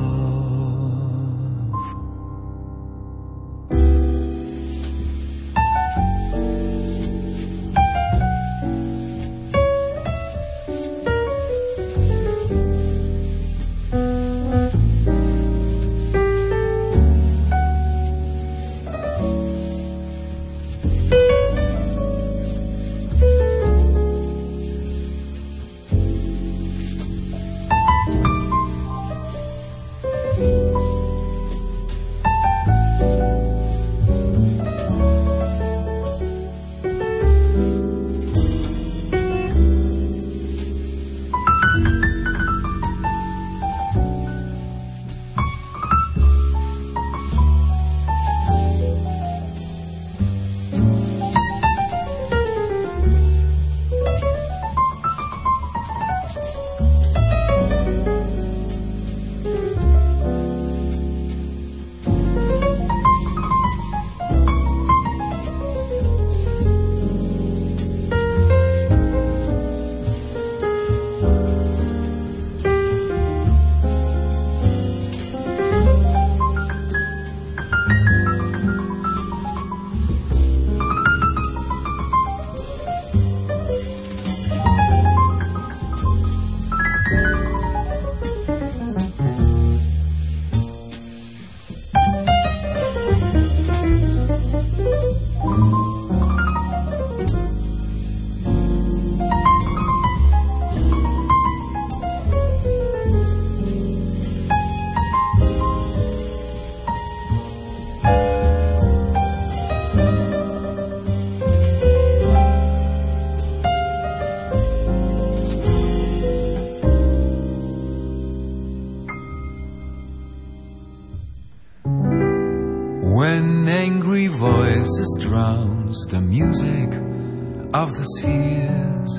angry voices drowns the music of the spheres,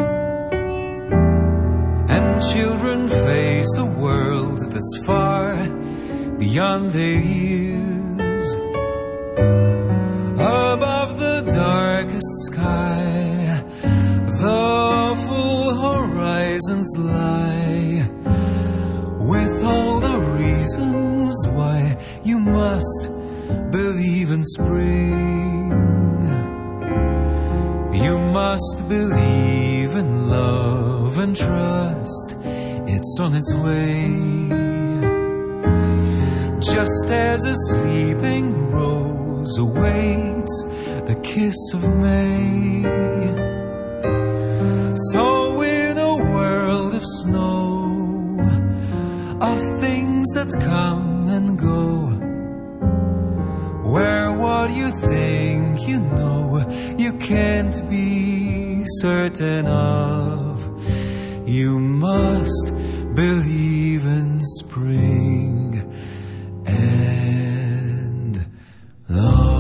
and children face a world that's far beyond their years. Above the darkest sky, the full horizons lie, with all the reasons why you must believe in spring. You must believe in love and trust it's on its way. Just as a sleeping rose awaits the kiss of May, so in a world of snow, of things that come and go, where what you think you know you can't be certain of, you must believe in spring and love.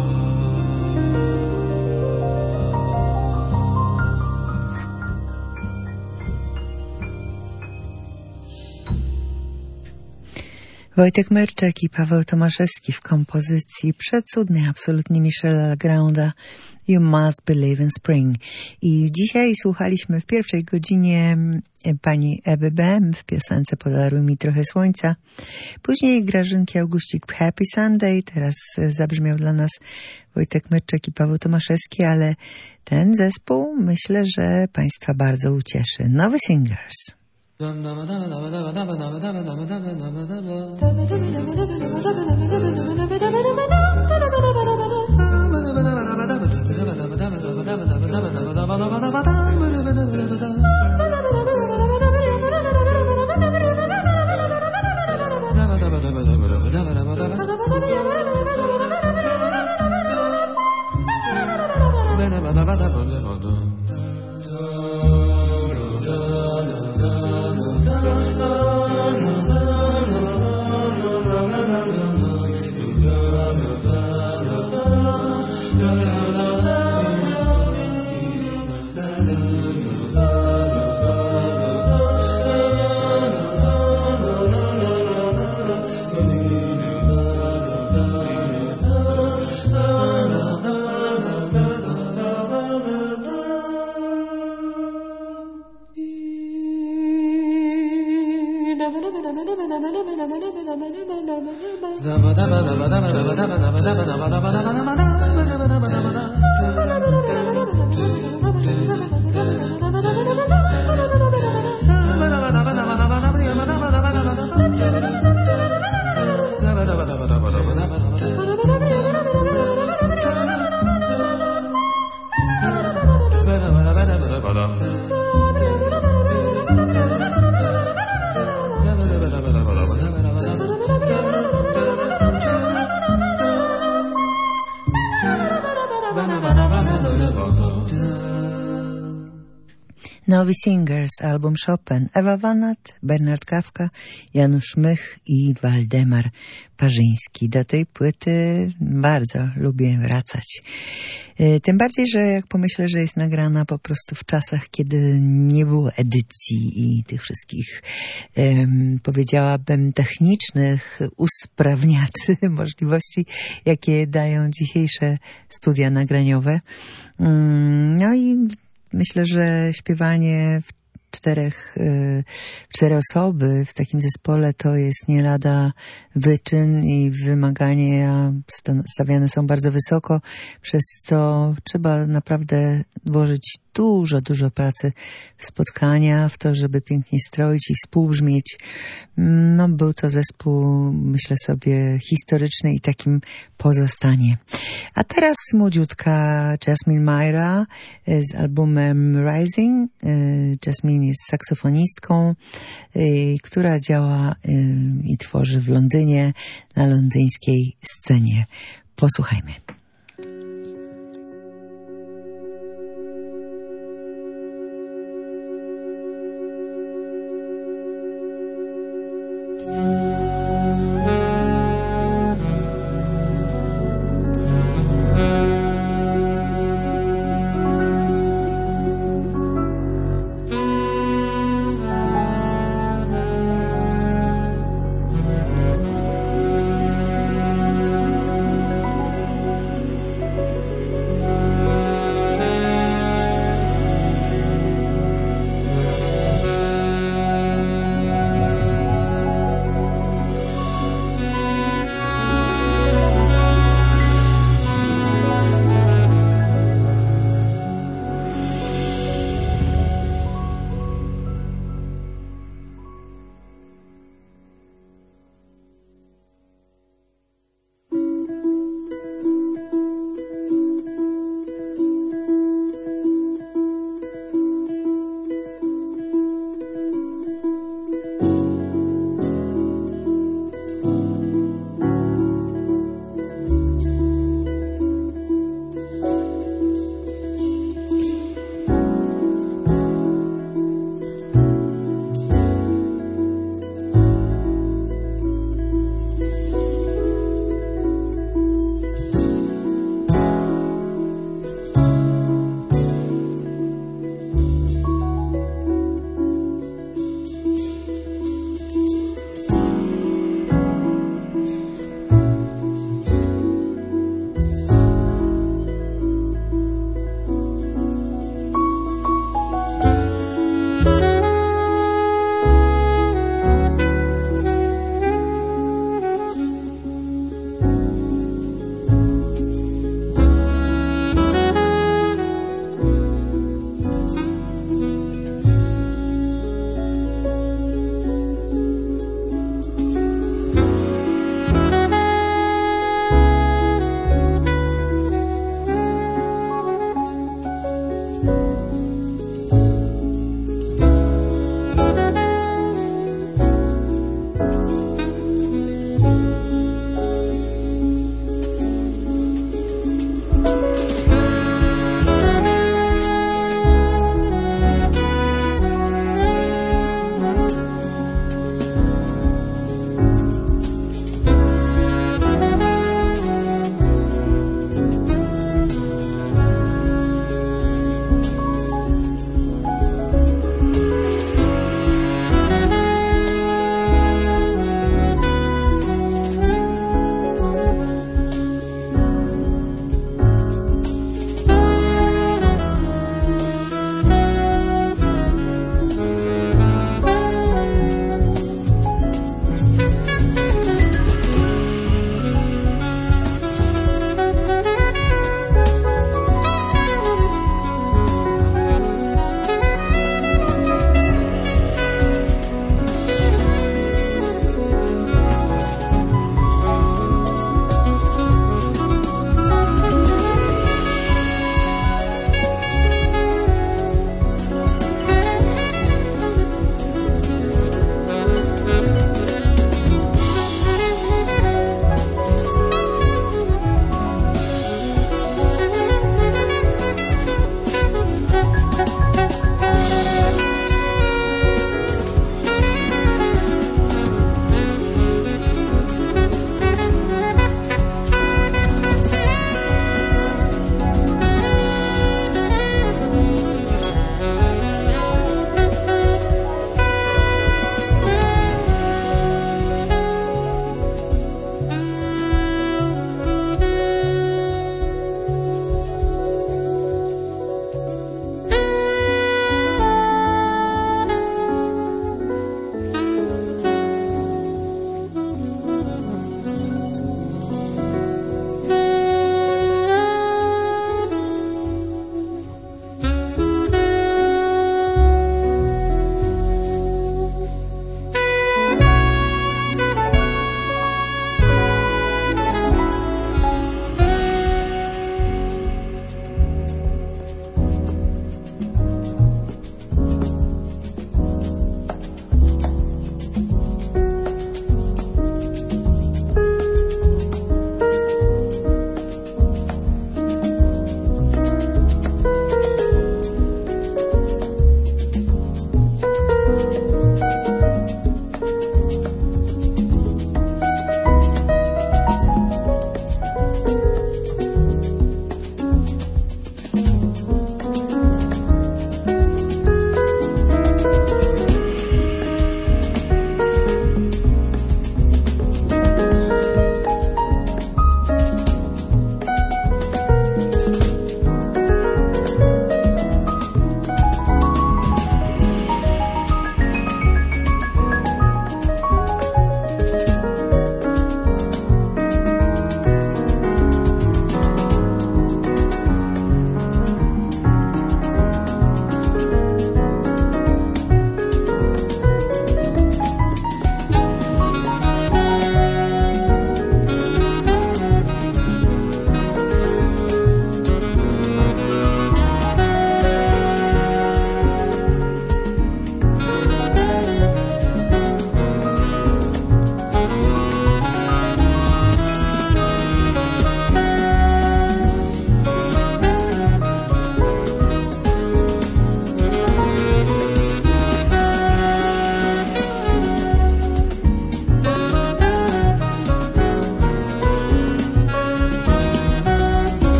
Wojtek Myrczek i Paweł Tomaszewski w kompozycji przecudnej absolutnie Michela Legranda You Must Believe in Spring. I dzisiaj słuchaliśmy w pierwszej godzinie pani Ewy Bem w piosence Podaruj mi trochę słońca. Później Grażynki Augustik Happy Sunday. Teraz zabrzmiał dla nas Wojtek Myrczek i Paweł Tomaszewski, ale ten zespół myślę, że państwa bardzo ucieszy. Nowy Singers. Nowy Singers, album Chopin, Ewa Wanat, Bernard Kafka, Janusz Mych i Waldemar Parzyński. Do tej płyty bardzo lubię wracać. Tym bardziej, że jak pomyślę, że jest nagrana po prostu w czasach, kiedy nie było edycji i tych wszystkich, um, powiedziałabym, technicznych usprawniaczy, możliwości, jakie dają dzisiejsze studia nagraniowe. Um, no i myślę, że śpiewanie w czterech, w cztery osoby w takim zespole to jest nie lada wyczyn i wymagania stawiane są bardzo wysoko, przez co trzeba naprawdę włożyć dużo, dużo pracy w spotkania, w to, żeby pięknie stroić i współbrzmieć. No, był to zespół, myślę sobie, historyczny i takim pozostanie. A teraz młodziutka Jasmine Myra z albumem Rising. Jasmine jest saksofonistką, która działa i tworzy w Londynie na londyńskiej scenie. Posłuchajmy.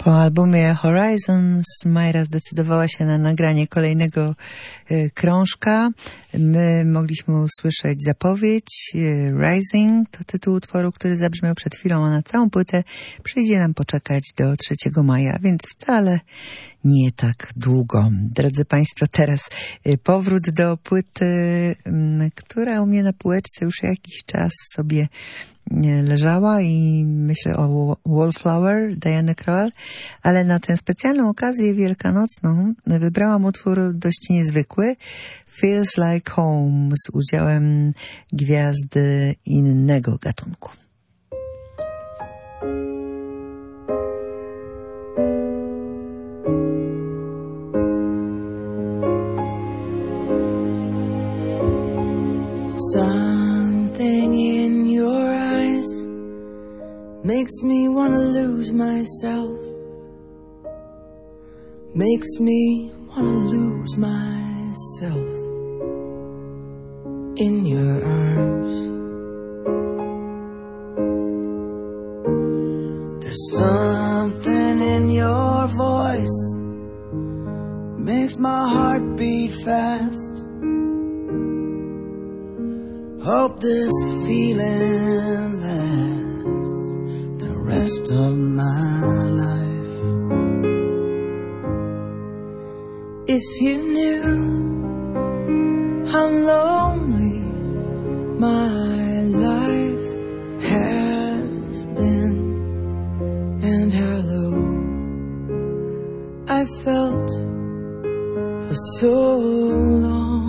Po albumie Horizons Majra zdecydowała się na nagranie kolejnego y, krążka. My mogliśmy usłyszeć zapowiedź y, Rising, to tytuł utworu, który zabrzmiał przed chwilą, a na całą płytę przyjdzie nam poczekać do trzeciego maja, więc wcale nie tak długo. Drodzy Państwo, teraz y, powrót do płyty, y, która u mnie na półeczce już jakiś czas sobie leżała i myślę o Wallflower Diany Krall, ale na tę specjalną okazję wielkanocną wybrałam utwór dość niezwykły, Feels Like Home, z udziałem gwiazdy innego gatunku. Something in your eyes makes me wanna lose myself, makes me wanna lose myself in your arms. There's something in your voice makes my heart beat fast. Hope this feeling lasts the rest of my life. If you knew how lonely my life has been and how low I felt for so long.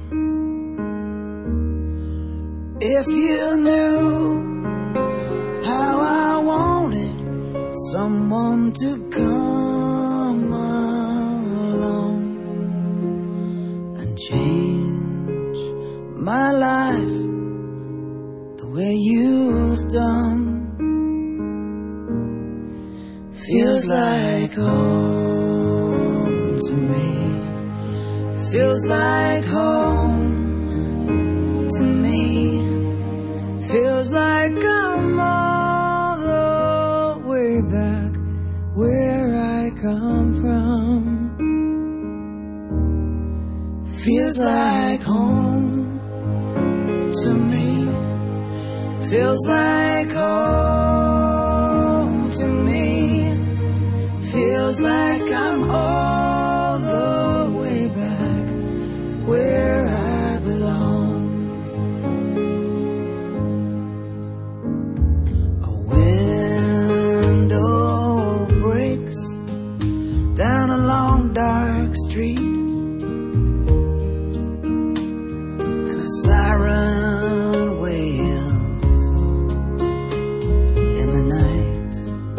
If you knew how I wanted someone to come along and change my life the way you've done, feels like home to me, feels like home to me. Feels like I'm all the way back where I come from. Feels like home to me. Feels like home to me. Feels like I'm all the way back where I belong. Down a long dark street, and a siren wails in the night.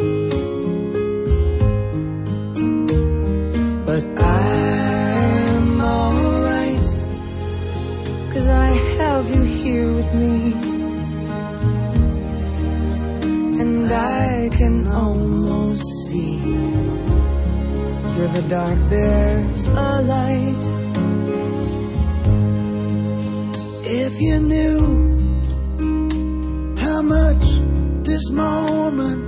But I'm alright, 'cause I have you here with me, and I can almost see through the dark there's a light. If you knew how much this moment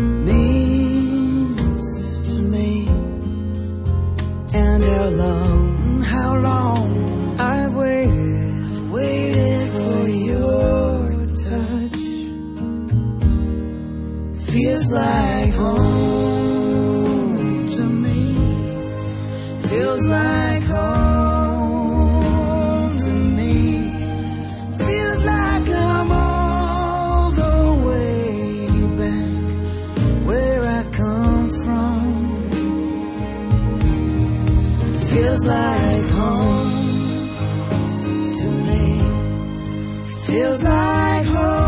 means to me, and how long, how long I've waited, I've waited for your touch, feels like home. Feels like home to me. Feels like I'm all the way back where I come from. Feels like home to me. Feels like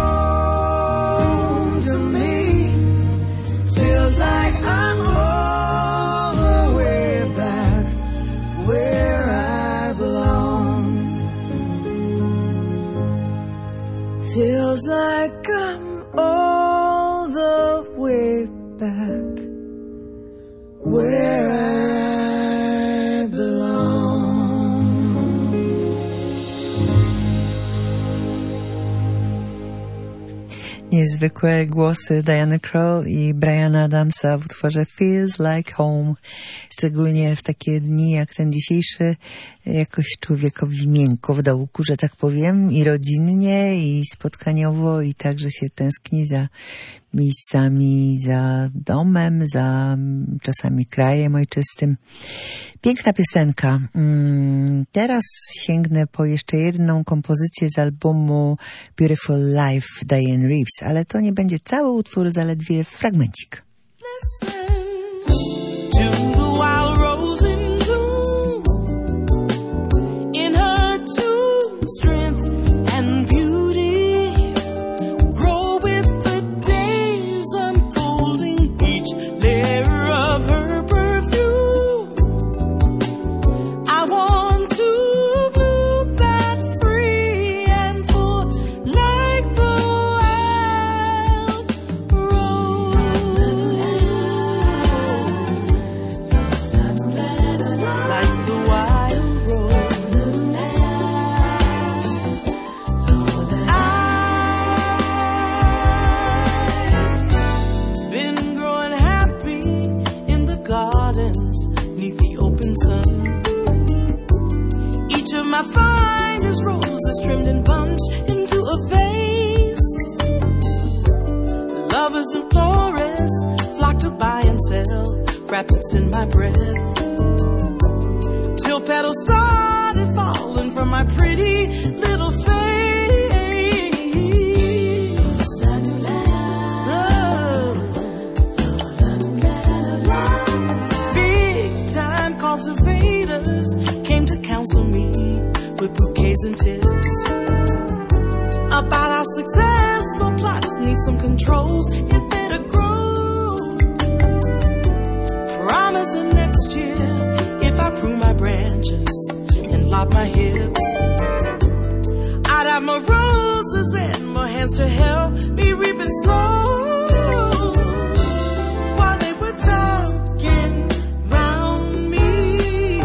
home to me. Feels like I'm home. niezwykłe głosy Diany Krall i Briana Adamsa w utworze Feels Like Home. Szczególnie w takie dni jak ten dzisiejszy, jakoś człowiekowi miękko w dołku, że tak powiem, i rodzinnie, i spotkaniowo, i także się tęskni za miejscami, za domem, za czasami krajem ojczystym. Piękna piosenka. Teraz sięgnę po jeszcze jedną kompozycję z albumu Beautiful Life Diane Reeves, ale to nie będzie cały utwór, zaledwie fragmencik. Rapids in my breath till petals started falling from my pretty little face. Oh. Big time cultivators came to counsel me with bouquets and tips about how successful plots need some controls. It better grow. Promising next year, if I prune my branches and lop my hips, I'd have more roses and more hands to help me reap and sow. While they were talking round me,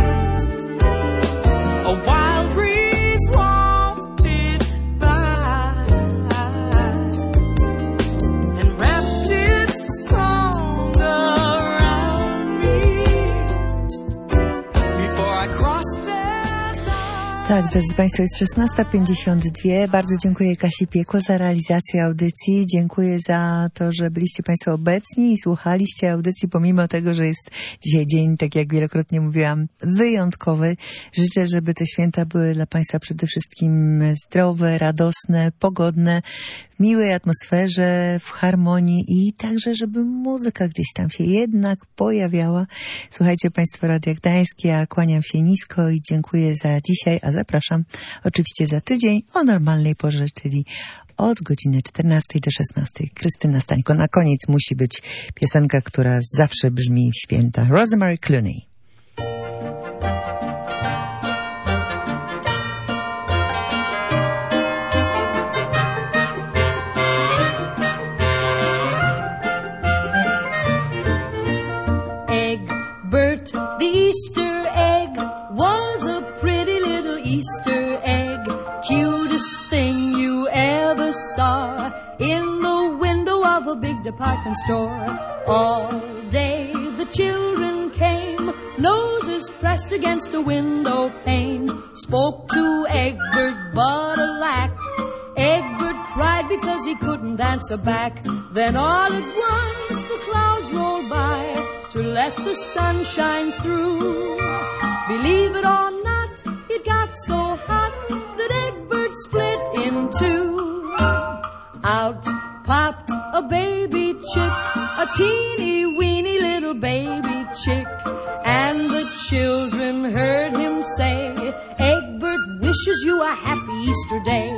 a wild breeze wafted by and wrapped its song around. Tak, drodzy Państwo, jest szesnasta pięćdziesiąt dwa. Bardzo dziękuję Kasi Piekło za realizację audycji. Dziękuję za to, że byliście Państwo obecni i słuchaliście audycji, pomimo tego, że jest dzisiaj dzień, tak jak wielokrotnie mówiłam, wyjątkowy. Życzę, żeby te święta były dla Państwa przede wszystkim zdrowe, radosne, pogodne, w miłej atmosferze, w harmonii i także, żeby muzyka gdzieś tam się jednak pojawiała. Słuchajcie Państwo Radia Gdańskie, ja kłaniam się nisko i dziękuję za dzisiaj, a zapraszam oczywiście za tydzień o normalnej porze, czyli od godziny czternastej do szesnastej. Krystyna Stańko. Na koniec musi być piosenka, która zawsze brzmi w święta. Rosemary Clooney. Egbert, the Easter egg, was a pretty little Easter egg, cutest thing you ever saw, in the window of a big department store. All day the children came, noses pressed against a window pane, spoke to Egbert, but alack, Egbert cried because he couldn't answer back. Then all at once the clouds rolled by to let the sun shine through. Believe it or not, it got so hot that Egbert split in two. Out popped a baby chick, a teeny weeny little baby chick, and the children heard him say, Egbert wishes you a happy Easter day.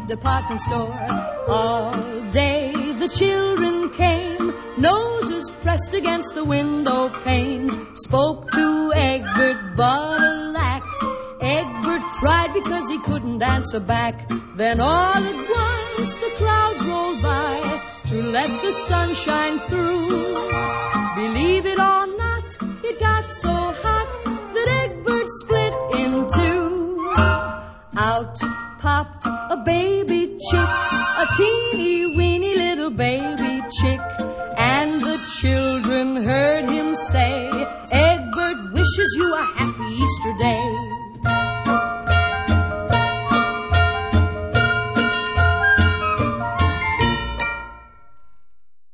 department store. All day the children came, noses pressed against the window pane. Spoke to Egbert, but alack, Egbert cried because he couldn't answer back. Then all at once the clouds rolled by to let the sun shine through. Believe it or not, it got so hot that Egbert split in two. Out popped a baby chick, a teeny weeny little baby chick. And the children heard him say, Egbert wishes you a happy Easter day.